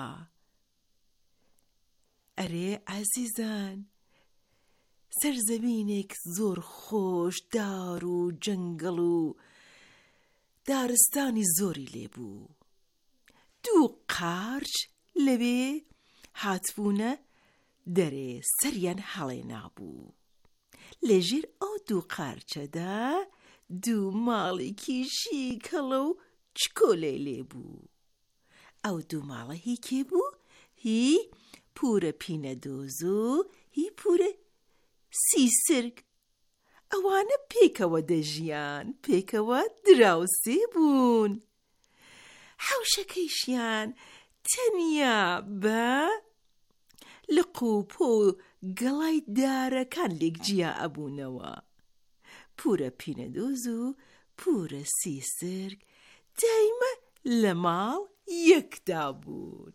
ئەرێ عەزیزان، سەرزەمینێک زۆر خۆش، دار و جەنگەڵ و دارستانی زۆری لێبوو. دوو قارچ لەوێ هاتبوونە دەرێ، سەریان هەڵێنابوو. لەژێر ئەو دوو قارچەدا دوو ماڵێکی شیکەڵە و چکۆلەی لێبوو. ئەو دوو ماڵە هی کێ بوو؟ هی پورە پینەدۆز و هی پورە سیسرگ. ئەوانە پێکەوە دەژیان، پێکەوە دراوسێ بوون. حەوشەکەیشیان تەنیا بە لق و پۆ و گەڵای دارەکان لێکجیا ئەبوونەوە. پورە پینەدۆز و پورە سیسرگ دایمە لە ماڵ یەکدا بوون.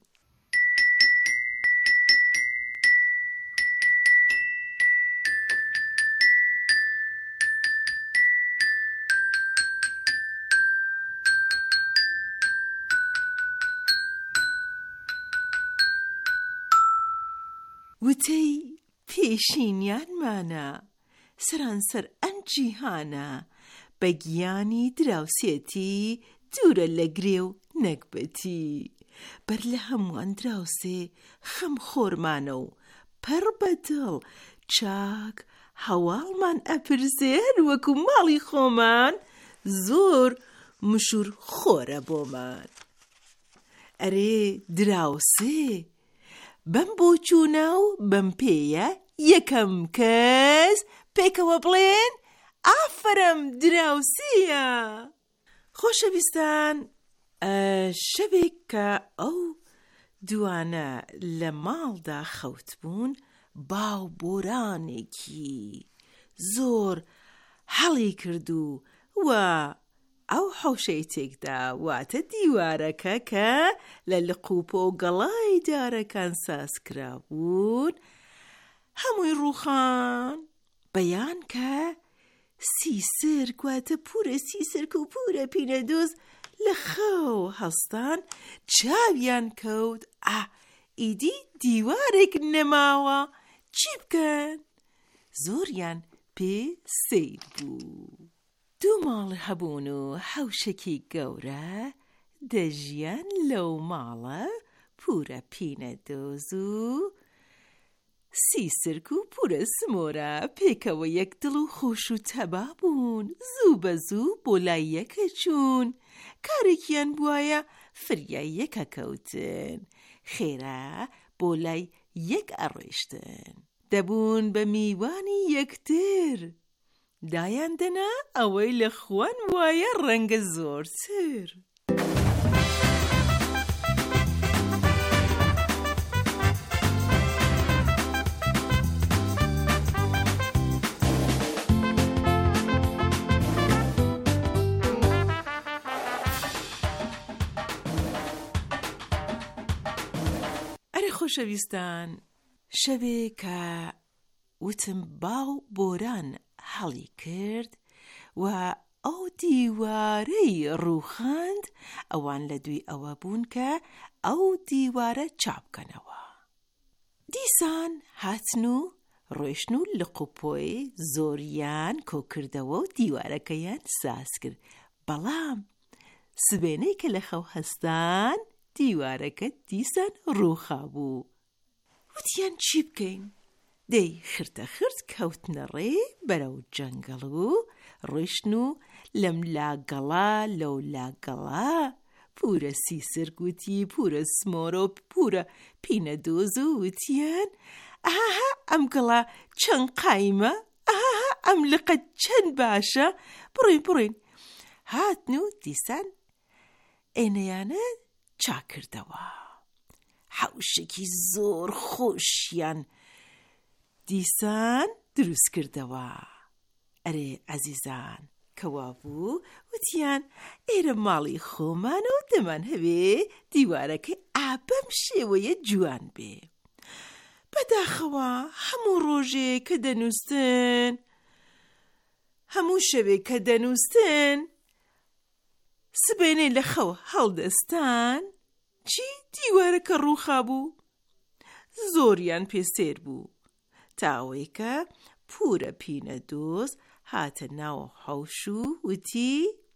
وتەی پێشینیانمانە سەرانسەر ئەم جیهانە، بە گیانی دراوسێتی دوورە لە گرێ و نەکبەتی. بەر لە هەمووان دراوسێ خەم خۆرمانە و پەڕ بەدڵ چاک هەواڵمان ئەپرسێن وەکو ماڵی خۆمان زۆر مشور خۆرە بۆمان. ئەرێ دراوسێ بەم بۆچوونە و بەم پێیە یەکەم کەس پێکەوە بڵێن ئافرەم دراوسیە. خۆشەویستان، شەوێک کە ئەو دوانە لە ماڵدا خەوت بوون، باو بۆرانێکی زۆر هەڵی کردو و ئەو حەوشەی تێکدا، واتە دیوارەکە کە لە لقوپۆ و گەڵای دارەکان سازکرا بوون، هەمووی ڕووخان. بەیان کە سیسرگ، واتە پورە سیسرگ و پورە پینەدۆز لە خەو هەستان، چاویان کەوت ئا ئیدی دیوارێک نەماوە، چی بکەن؟ زۆریان پێ سیر بوو. دوو ماڵ هەبوون و حەوشێکی گەورە دەژیان لەو ماڵە پورە پینە دۆز و سیسرک و پورە سمۆرە پێکەوە یەک دڵ و خۆش و تەبا بوون. زوو بە زوو بۆ لای یەکە چوون، کارێکیان بوایە فریای یەکە کەوتن، خێرا بۆ لای یەک ئەڕۆیشتن، دەبوون بە میوانی یەکتر، دایان دەنا ئەوەی لە خوان وایە ڕەنگە زۆرتر. خۆشەویستان، شەوێ کە وتم باو بۆران هەڵی کرد و ئەو دیوارەی ڕووخاند، ئەوان لە دوی ئەوە بوون کە ئەو دیوارە چاپکەنەوە. دیسان هاتن و ڕۆیشتن و لقوپۆی زۆریان کۆکردەوە و دیوارەکەیان ساز کرد، بەڵام سبێنەی کە لە خەو هەستان دیوارەکە دیسان ڕووخا بوو. وتیان چی بکەین؟ دەی خرتە خرت کەوتنە ڕێ بەرەو جەنگەڵ و ڕۆیشتن و لەم لاگەڵا لەو لاگەڵا پورە سیسر گوتی، پورە سمۆرە و پورە پینە دۆز و وتیان ئاها ئەم گەڵا چەند قایمە، ئاها ئەم لقە چەند باشە، بڕۆین بڕۆین. هاتن و دیسان ئێنەیانە چاکردەوە، حەوشێکی زۆر خۆشیان دیسان دروست کردەوە. ئەرێ عەزیزان، کەوا بوو وتیان ئێرە ماڵی خۆمانە و دەمان هەوێ دیوارەکەی ئابەم شێوەیە جوان بێ. بەداخەوە هەموو ڕۆژێ کە دەنووستن، هەموو شەوێ کە دەنووستن، سبێنێ لە خەو هەڵدەستان، چی دیوارەکە ڕووخا بوو. زۆریان پێسێر بوو، تا ئەوەی کە پورە پینە دۆز هاتە ناو حەوش و وتی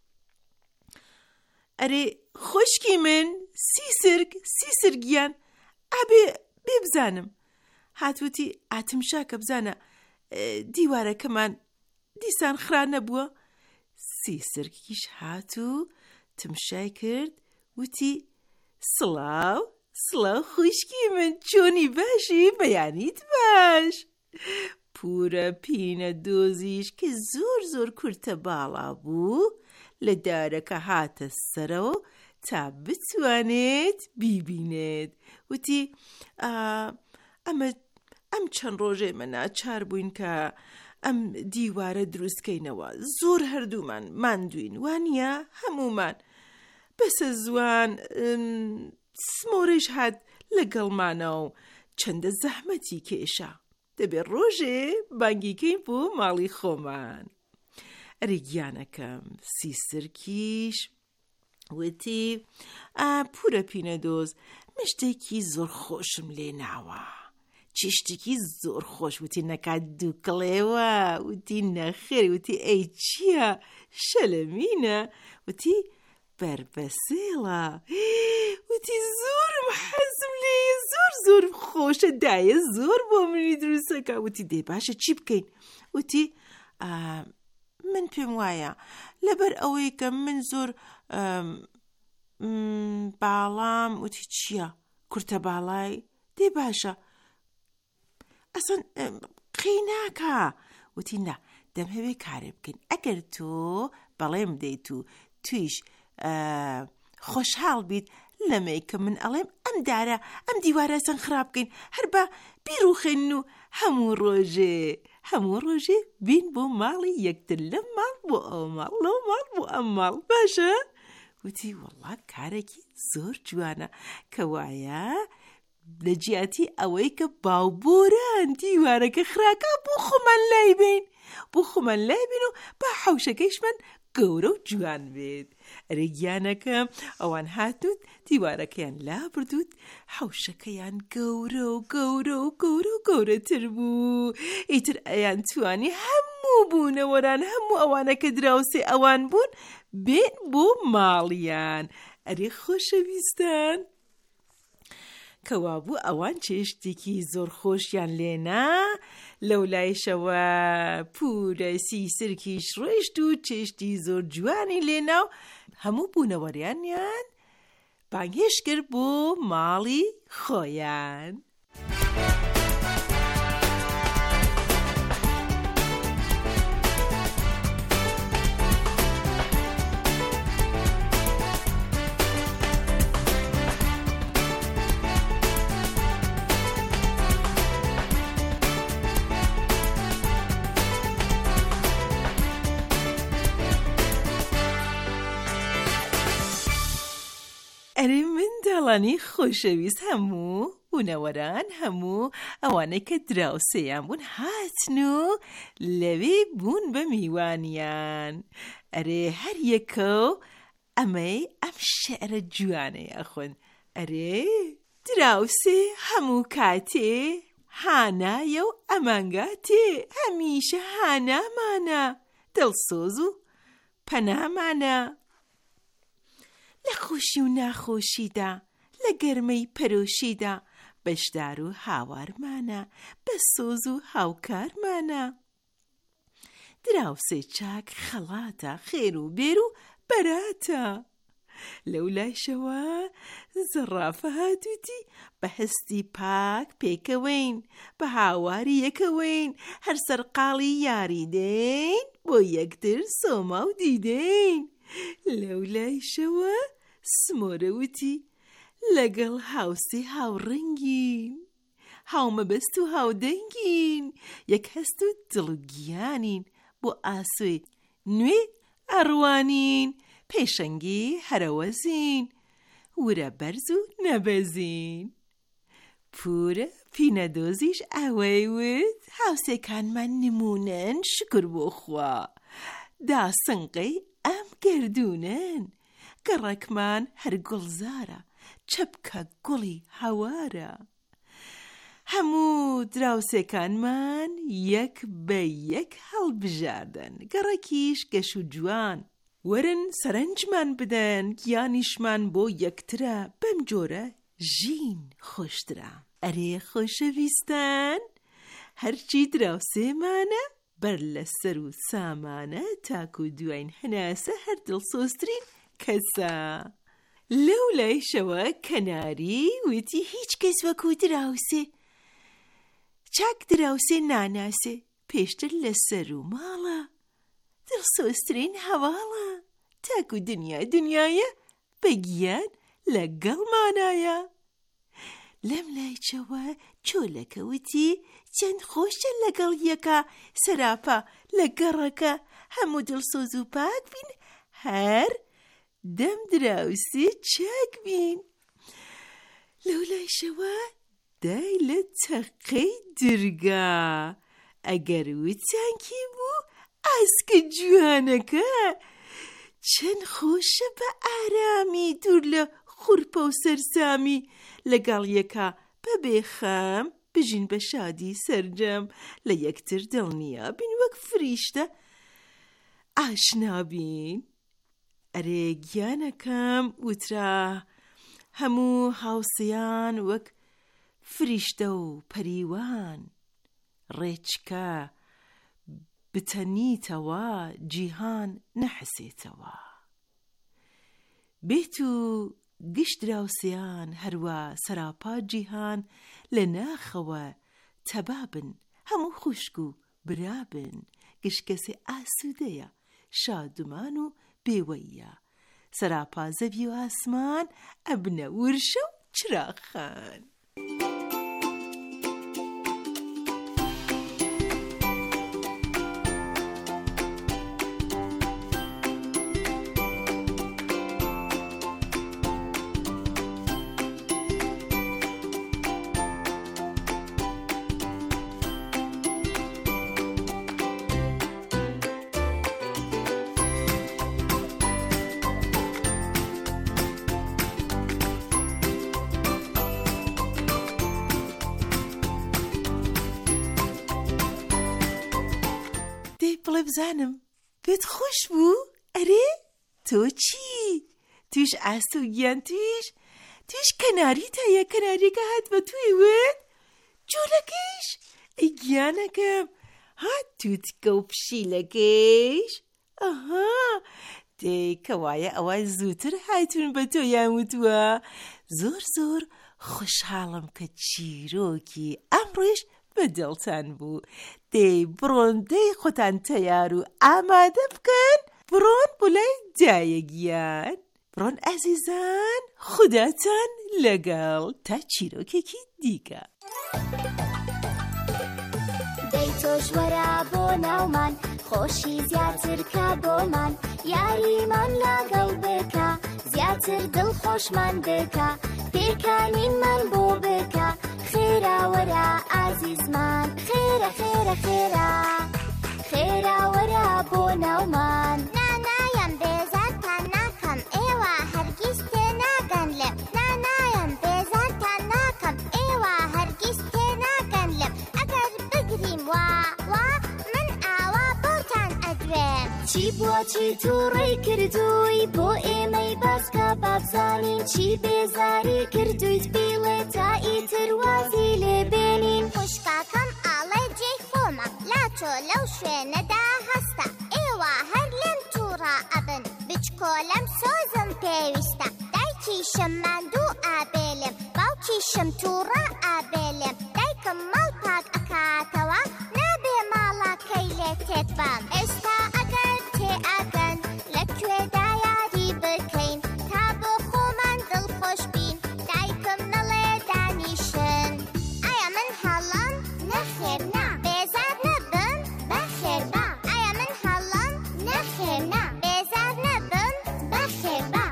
ئەرێ خۆشکی من، سیسرگ سیسرگیان، ئابێ بێ بزانم. هاتووتی ئاتمشاکە بزانە دیوارەکەمان دیسان خرا نەبووە. سیسرگیش هاتو تمشای کرد، وتی سڵاو سڵاو خوشکی من، چۆنی باشی؟ بەیانیت باش. پورە پینە دۆزیش کە زۆر زۆر کورتە باڵا بوو لە دارەکە هاتە سەرەوە تا بتوانێت بیبینێت. وتی ئەمە ئەم چەند ڕۆژێ مە ناچار بووین کە ئەم دیوارە دروستکەینەوە، زۆر هەردوومان ماندوین، وانە هەمومان، بەسە زوان سمۆرەش هات لەگەڵمانە و چەندە زەحمەتی کێشە، دەبێت ڕۆژێ بانگیکەین بۆ ماڵی خۆمان. ئەرێ گیانەکەم، سیسرکیش وتی پورە پینە دۆز، مشتێکی زۆر خۆشم لێ ناوە، چیشتێکی زۆر خۆش. وتی نەکات دووکڵێوە، وتی نەخێر، وتی ئەی چییە؟ شەلەمینە، وتی بربەسێڵە، وتی زۆرم حەزم لێ، زۆر زۆر خۆشە، دایە زۆر بۆ منی دروستەکە. وتی دێ باشە چی بکەین؟ وتی من پێم وایە لەبەر ئەوەی کە من زۆر باڵام، وتی چییە؟ کورتە باڵای، دێ باشە ئەسن قەی ناکە. وتی نا، دەم هەوێ کارێ بکەین، ئەگەر تۆ بەڵێم دەیت و تویش خۆشحاڵ بیت لەمەی کە من ئەڵێم ئەم دارە ئەم دیوارە سەن خراپ بکەین، هەر بە بیرروخێن و هەموو ڕۆژێ هەموو ڕۆژێ بین بۆ ماڵی یەکتر، لەم ماڵ بۆ ئەو ماڵ، لەو ماڵ بۆ ئەم ماڵ، باشە؟ وتی وەڵا کارێکی زۆر جوانە، کە وایە لە جیاتی ئەوەی کە باوبۆران دیوارەکە خراکە بۆ خۆمان لای بین، بۆ خۆمان لای بین و با حەوشەکەیشمان گەورە و جوان بێت. ئەرێ گیانەکەم ئەوان هاتوت دیوارەکەیان لا بردوت، حەوشەکەیان گەورە و گەورە و گەورە و گەورەتر بوو. ئیتر ئەیان توانی هەموو بوونەوەران هەموو ئەوانە کە دراوسێ ئەوان بوون بێن بۆ ماڵیان. ئەرێ خۆشەویستان، کەوا بوو ئەوان چێشتێکی زۆر خۆشیان لێنا، لەو لایشەوە پورە سیسرکیش ڕۆیشت و چێشتی زۆر جوانی لێنا و هەموو بوونەوەریانیان بانگێش کرد بۆ ماڵی خۆیان. ئەرێ منداڵانی خۆشەویست، هەموو بوونەوەران هەموو ئەوانەی کە دراوسێیان بوون هاتن و لەوێ بوون بە میوانیان. ئەرێ هەر یەکە ئەمەی ئەم شێعرە جوانەی ئەخۆن. ئەرێ دراوسێ هەموو کاتێ هانایە و ئەمانگاتێ، هەمیشە هانامانە، دڵسۆز و پەنامانە، لە خۆشی و ناخۆشیدا، لە گەرمەی پەرۆشیدا، بەشدار و هاوارمانە، بە سۆز و هاوکارمانە. دراوسێ چاک خەڵاتە، خێر و بێر و بەراتە. لەو لایشەوە زەڕافە هاتووتی بە هەستی پاک پێکەوەین، بە هاواری یەکەوەین، هەر سەرقاڵی یاری دێین، بۆ یەکتر سۆما و دیدەین. لەو لایشەوە سمۆرە وتی لەگەڵ هاوسێ هاوڕەنگین، هاومەبەست و هاودەنگین، یەک هەست و دڵ و گیانین، بۆ ئاسۆی نوێ ئەڕوانین، پێشەنگی هەرەوەزین، ورە بەرز و نەبەزین. پورە پینەدۆزیش ئەوەی وت هاوسێکانمان نمونەن، شکر بۆ خوا، داسنقەی ئەم گردونن، گەڕەکمان هەر گوڵزارە، چەپکە گوڵی هەوارە. هەموو دراوسێکانمان یەک بە یەک هەڵبژاردن، گەڕەکیش گەش و جوان، وەرن سەرنجمان بدەن، گیانیشمان بۆ یەکترە، بەم جۆرە ژین خۆشترە. ئەرێ خۆشەویستان، هەرچی دراوسێمانە بەر لەسەر و سامانە، تاک و دوایین هەناسە هەر دڵسۆزترین کەسە. لەو لایشەوە کەناری وتی هیچ کەس وەکو دراوسێ، چاک دراوسێ ناناسێ، پێشتر لەسەر و ماڵە، دڵسۆزترین هەواڵە، تاک و دنیا دنیایە، بەگیان لەگەڵمانایە. لەم لایچەوە چۆلەکە وتی چەند خۆشە لەگەڵ یەکە، سەراپا لە گەڕەکە، هەموو دڵسۆز و پاک بین، هەر دەم دراوسێ چاک بین. لەو لایشەوە دای لە تەقەی درگا، ئەگەر وتانکی بوو ئاسکە جوانەکە، چەند خۆشە بە ئارامی دوور لە خوڕپە و سەرسامی، لەگەڵ یەکە بە بێخەم بژین بە شادی سەرجەم، لە یەکتر دڵنیا بین وەک فریشتە ئاشنابین. ئەرێ گیانەکەم وترا هەموو هاوسەیان وەک فریشتە و پەریوان، ڕێچکە بتەنیتەوە جیهان نەحسێتەوە. بێت و گشت دراوسیان هەروە سەراپا جیهان، لە ناخەوە تەبابن، هەموو خوشک و برابن، گشت کەسێ ئاسوودەیە، شادومان و بێوەیە، سەراپا زەوی و ئاسمان، ئەبنە ورشە و چراغخان. دەی بڵێ بزانم پێت خۆش بوو؟ ئەرێ تۆ چی؟ توش ئاست و گیان توش؟ توش کەناریت هەیە کەناریەکە هات بە توی وت؟ جۆلەکەیش؟ ئەی گیانەکەم هات تووتکە و پشیلەکەیش؟ ئەها دەی کەوایە ئەوە زووتر هاتون بە تۆ یان وتووە؟ زۆر زۆر خوشحاڵم کە چیرۆکی ئەمڕۆیش بەدڵتان بوو. دەی بڕۆن دەی خۆتان تەیار و ئامادە بکەن بڕۆن بۆ لای دایەگیان. بڕۆن ئازیزان خوداتان لەگەڵ تا چیرۆکێکی دیکە. دەی تۆش وەرە بۆ ناومان خۆشی زیاتر کە بۆمان یاریمان لەگەڵ بکە زیاتر دڵخۆشمان بکە پێکانینمان بۆ بکە خێرا وەرە ئازیزمان خێرە خێرە خێرا خێرا وەرە بۆ ناومان نانایم بێزارتان ناکەم ئێوە هەرگیز تێناگەن لێم نانایم بێزارتان ناکەم ئێوە هەرگیز تێناگەن لێم ئەگەر بگریم وا وا من ئاوا بۆتان ئەدوێم چی بووە چی تووڕێی کردووی بۆ ئێمەی باسکە بابزانین چی بێزاری کردویت بیڵێ تا ئیتر وازی لێبێنین خوشکاکەم ئاڵێ جێی خۆمە لاچۆ لەو شوێنەدا هەستە ئێوە هەر لێم تووڕە ئەبن بچکۆلەم سۆزم پێویستە دایکیشم ماندوو ئابێلێم باوکیشم تووڕە ئابێلێم دایکم ماڵ پاک ئەکاتەوە نابێ ماڵەکەی لێ تێت بام ئێستا ئەگەر تێ ئەگەن لەکوێدا یاری بکەین تا بۆ خۆمان دڵخۆش بین دایکم نەڵێ دانیشن ئایا من هەڵام نەخێر نا بێزار نەبم بەخێر با ئایا من هەڵام نەخێر نا بێزار نەبم بەخێر با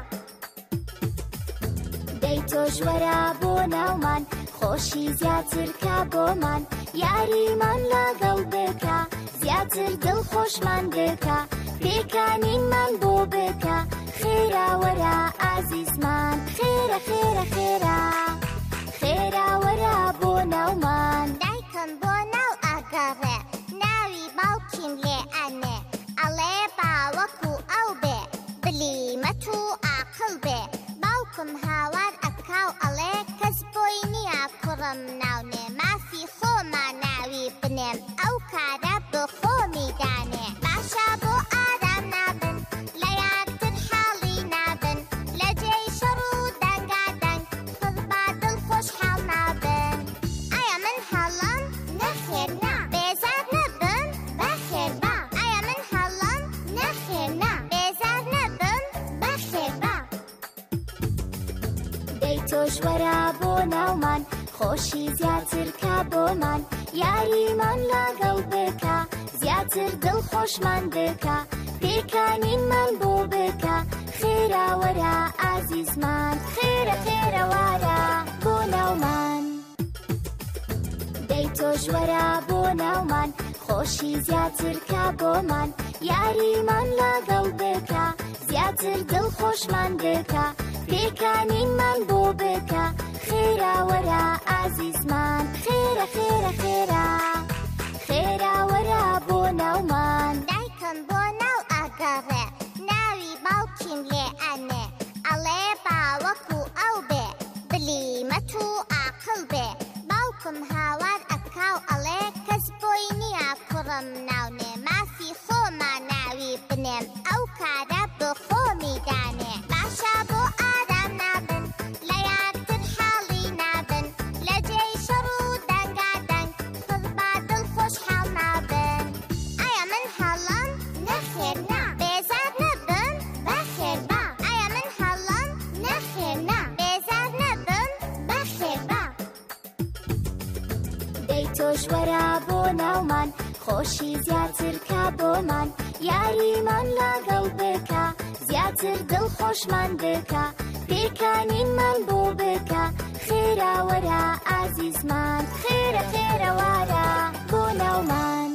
دەی تۆش وەرە بۆ ناومان خۆشی زیاتر کە بۆمان یاریمان لەگەڵ بکە زیاتر دڵخۆشمان بکە پێکانینمان بۆ بکە خێرا وەرە ئازیزمان خێرە خێرە خێرا خێرا وەرە بۆ ناومان دایکم بۆ ناو ئەگەڕێ ناوی باوکیم لێ ئەنێ ئەڵێ باوەکو ئەو بێ بلیمەت و عاقڵ بێ باوکم هاوار ئەکاو ئەڵێ کەس بۆی نییە کوڕم ناونێ مافی خۆما ناوی بنێم ئەو کارە بۆ خۆمی دانێ باشە بۆ ئارام نابن لە یاکتر حاڵی نابن لە جێی شەڕ و دەنگادەنگ خڵ با دڵخۆش حاڵ نابن ئایا من هەڵام نەخێر نا بێزار نەبم بەخێر با ئایا من هەڵام نەخێر نا بێزار نەبم بەخێر با دەی تۆش وەرە بۆ ناومان خۆشی زیاتر کە بۆمان یاریمان لەگەڵ بکە زیاتر دڵخۆشمان بکە پێکانینمان بۆ بکە خێرا وەرە ئازیزمان خێرە خێرە وەرە بۆ ناومان دەی تۆش وەرە بۆ ناومان خۆشی زیاتر کە بۆمان یاریمان لەگەڵ بکە زیاتر دڵخۆشمان بکە پێکانینمان بۆ بکە خێرا وەرە ئازیزمان خێرە خێرە خێرا خێرا وەرە بۆ ناومان دایکم بۆ ناو ئەگەڕێ ناوی باوکیم لێ ئەنێ ئەڵێ باوەکو ئەو بێ بلیمەت و عاقڵ بێ باوکم هاوار ئەکاو ئەڵێ کەس بۆی نییە کوڕم ناونێ مافی خۆما ناوی بنێم ئەو کارە بۆ خۆمی دانێ باشە بۆ ئارام نابن لە یاکتر حاڵی نابن لە جێی شەڕ و دەنگادەنگ خڵ با دڵخۆش حاڵ نابن ئایا من هەڵام نەخێر نا بێزار نەبم بەخێر با ئایا من هەڵام نەخێر نا بێزار نەبم بەخێر با دەی تۆش وەرە بۆ ناومان خۆشی زیاتر کە بۆمان یاریمان لەگەڵ بکە زیاتر دڵخۆشمان بکە پێکانینمان بۆ بکە خێرا وەرە ئازیزمان خێرە خێرە وەرە بۆ ناومان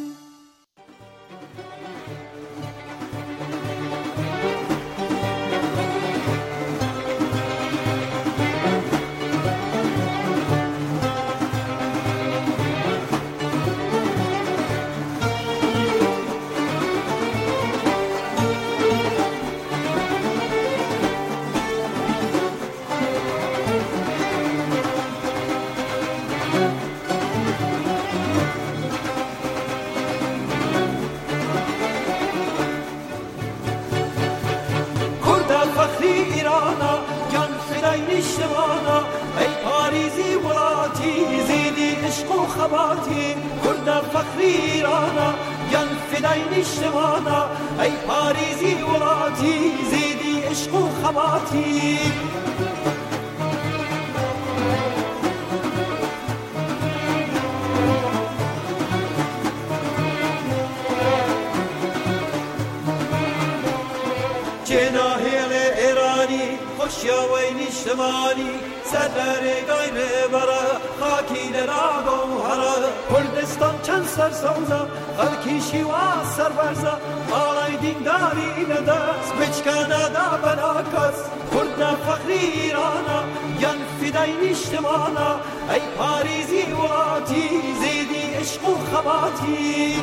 و خباتی کرد فخر ایرانا گن فدای نیشتمانا ای پاریزی ولاتی زیدی عشق و خباتی خوشیاوی نیشتمانی سرر گایره برا خاکی لراغ و هرا کردستان چند سر سوزا خلکی شیوا سر برزا آلای دینداری ندست بچکانا دا بناکس کرد فخر ایرانا ین فدای نیشتمانا ای پاریزی ولاتی زیدی عشق و خباتی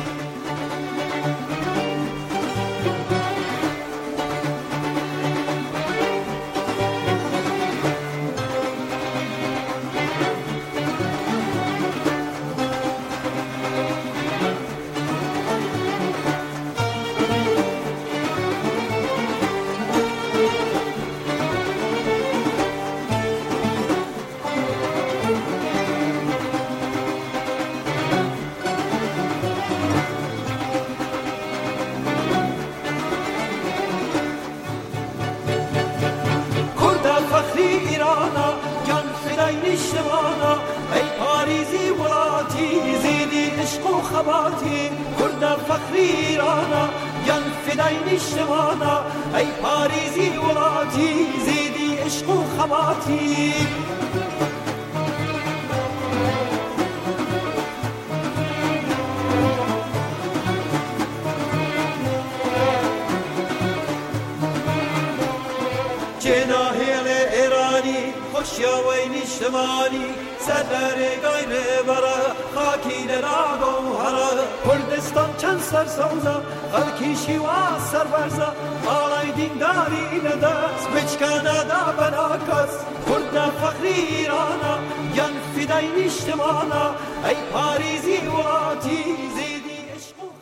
خباتی کرد فخر ایرانا ین فدای نیشتمانا ای پاریزی ولاتی زیدی عشق و خباتی جناهیل ایرانی خوشیاوی نیشتمانی سرر گایره برا خاکی لراغ و هرا کردستان چند سر سوزا خلکی شیوا سر برزا آلای دینداری ندست بچکانا دا بناکس کرد فخر ایرانا ین فدای نیشتمانا ای پاریزی ولاتی زیدی عشق و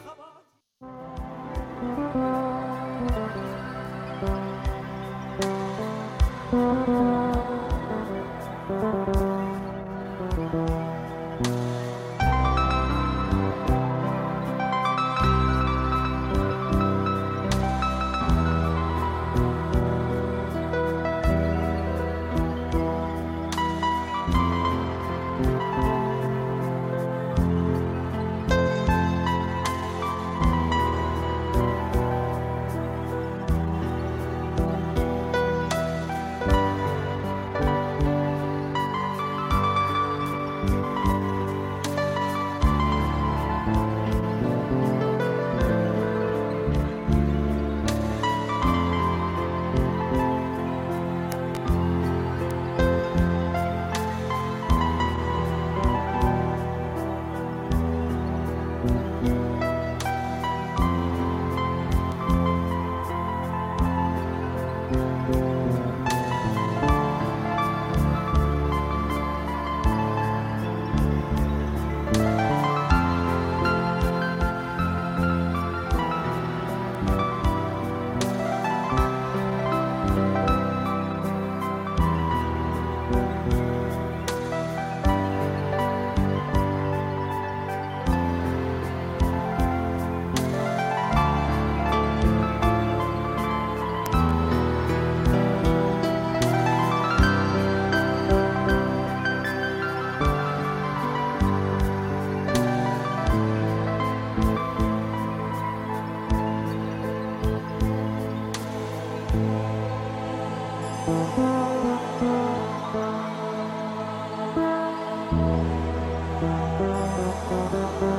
Thank you.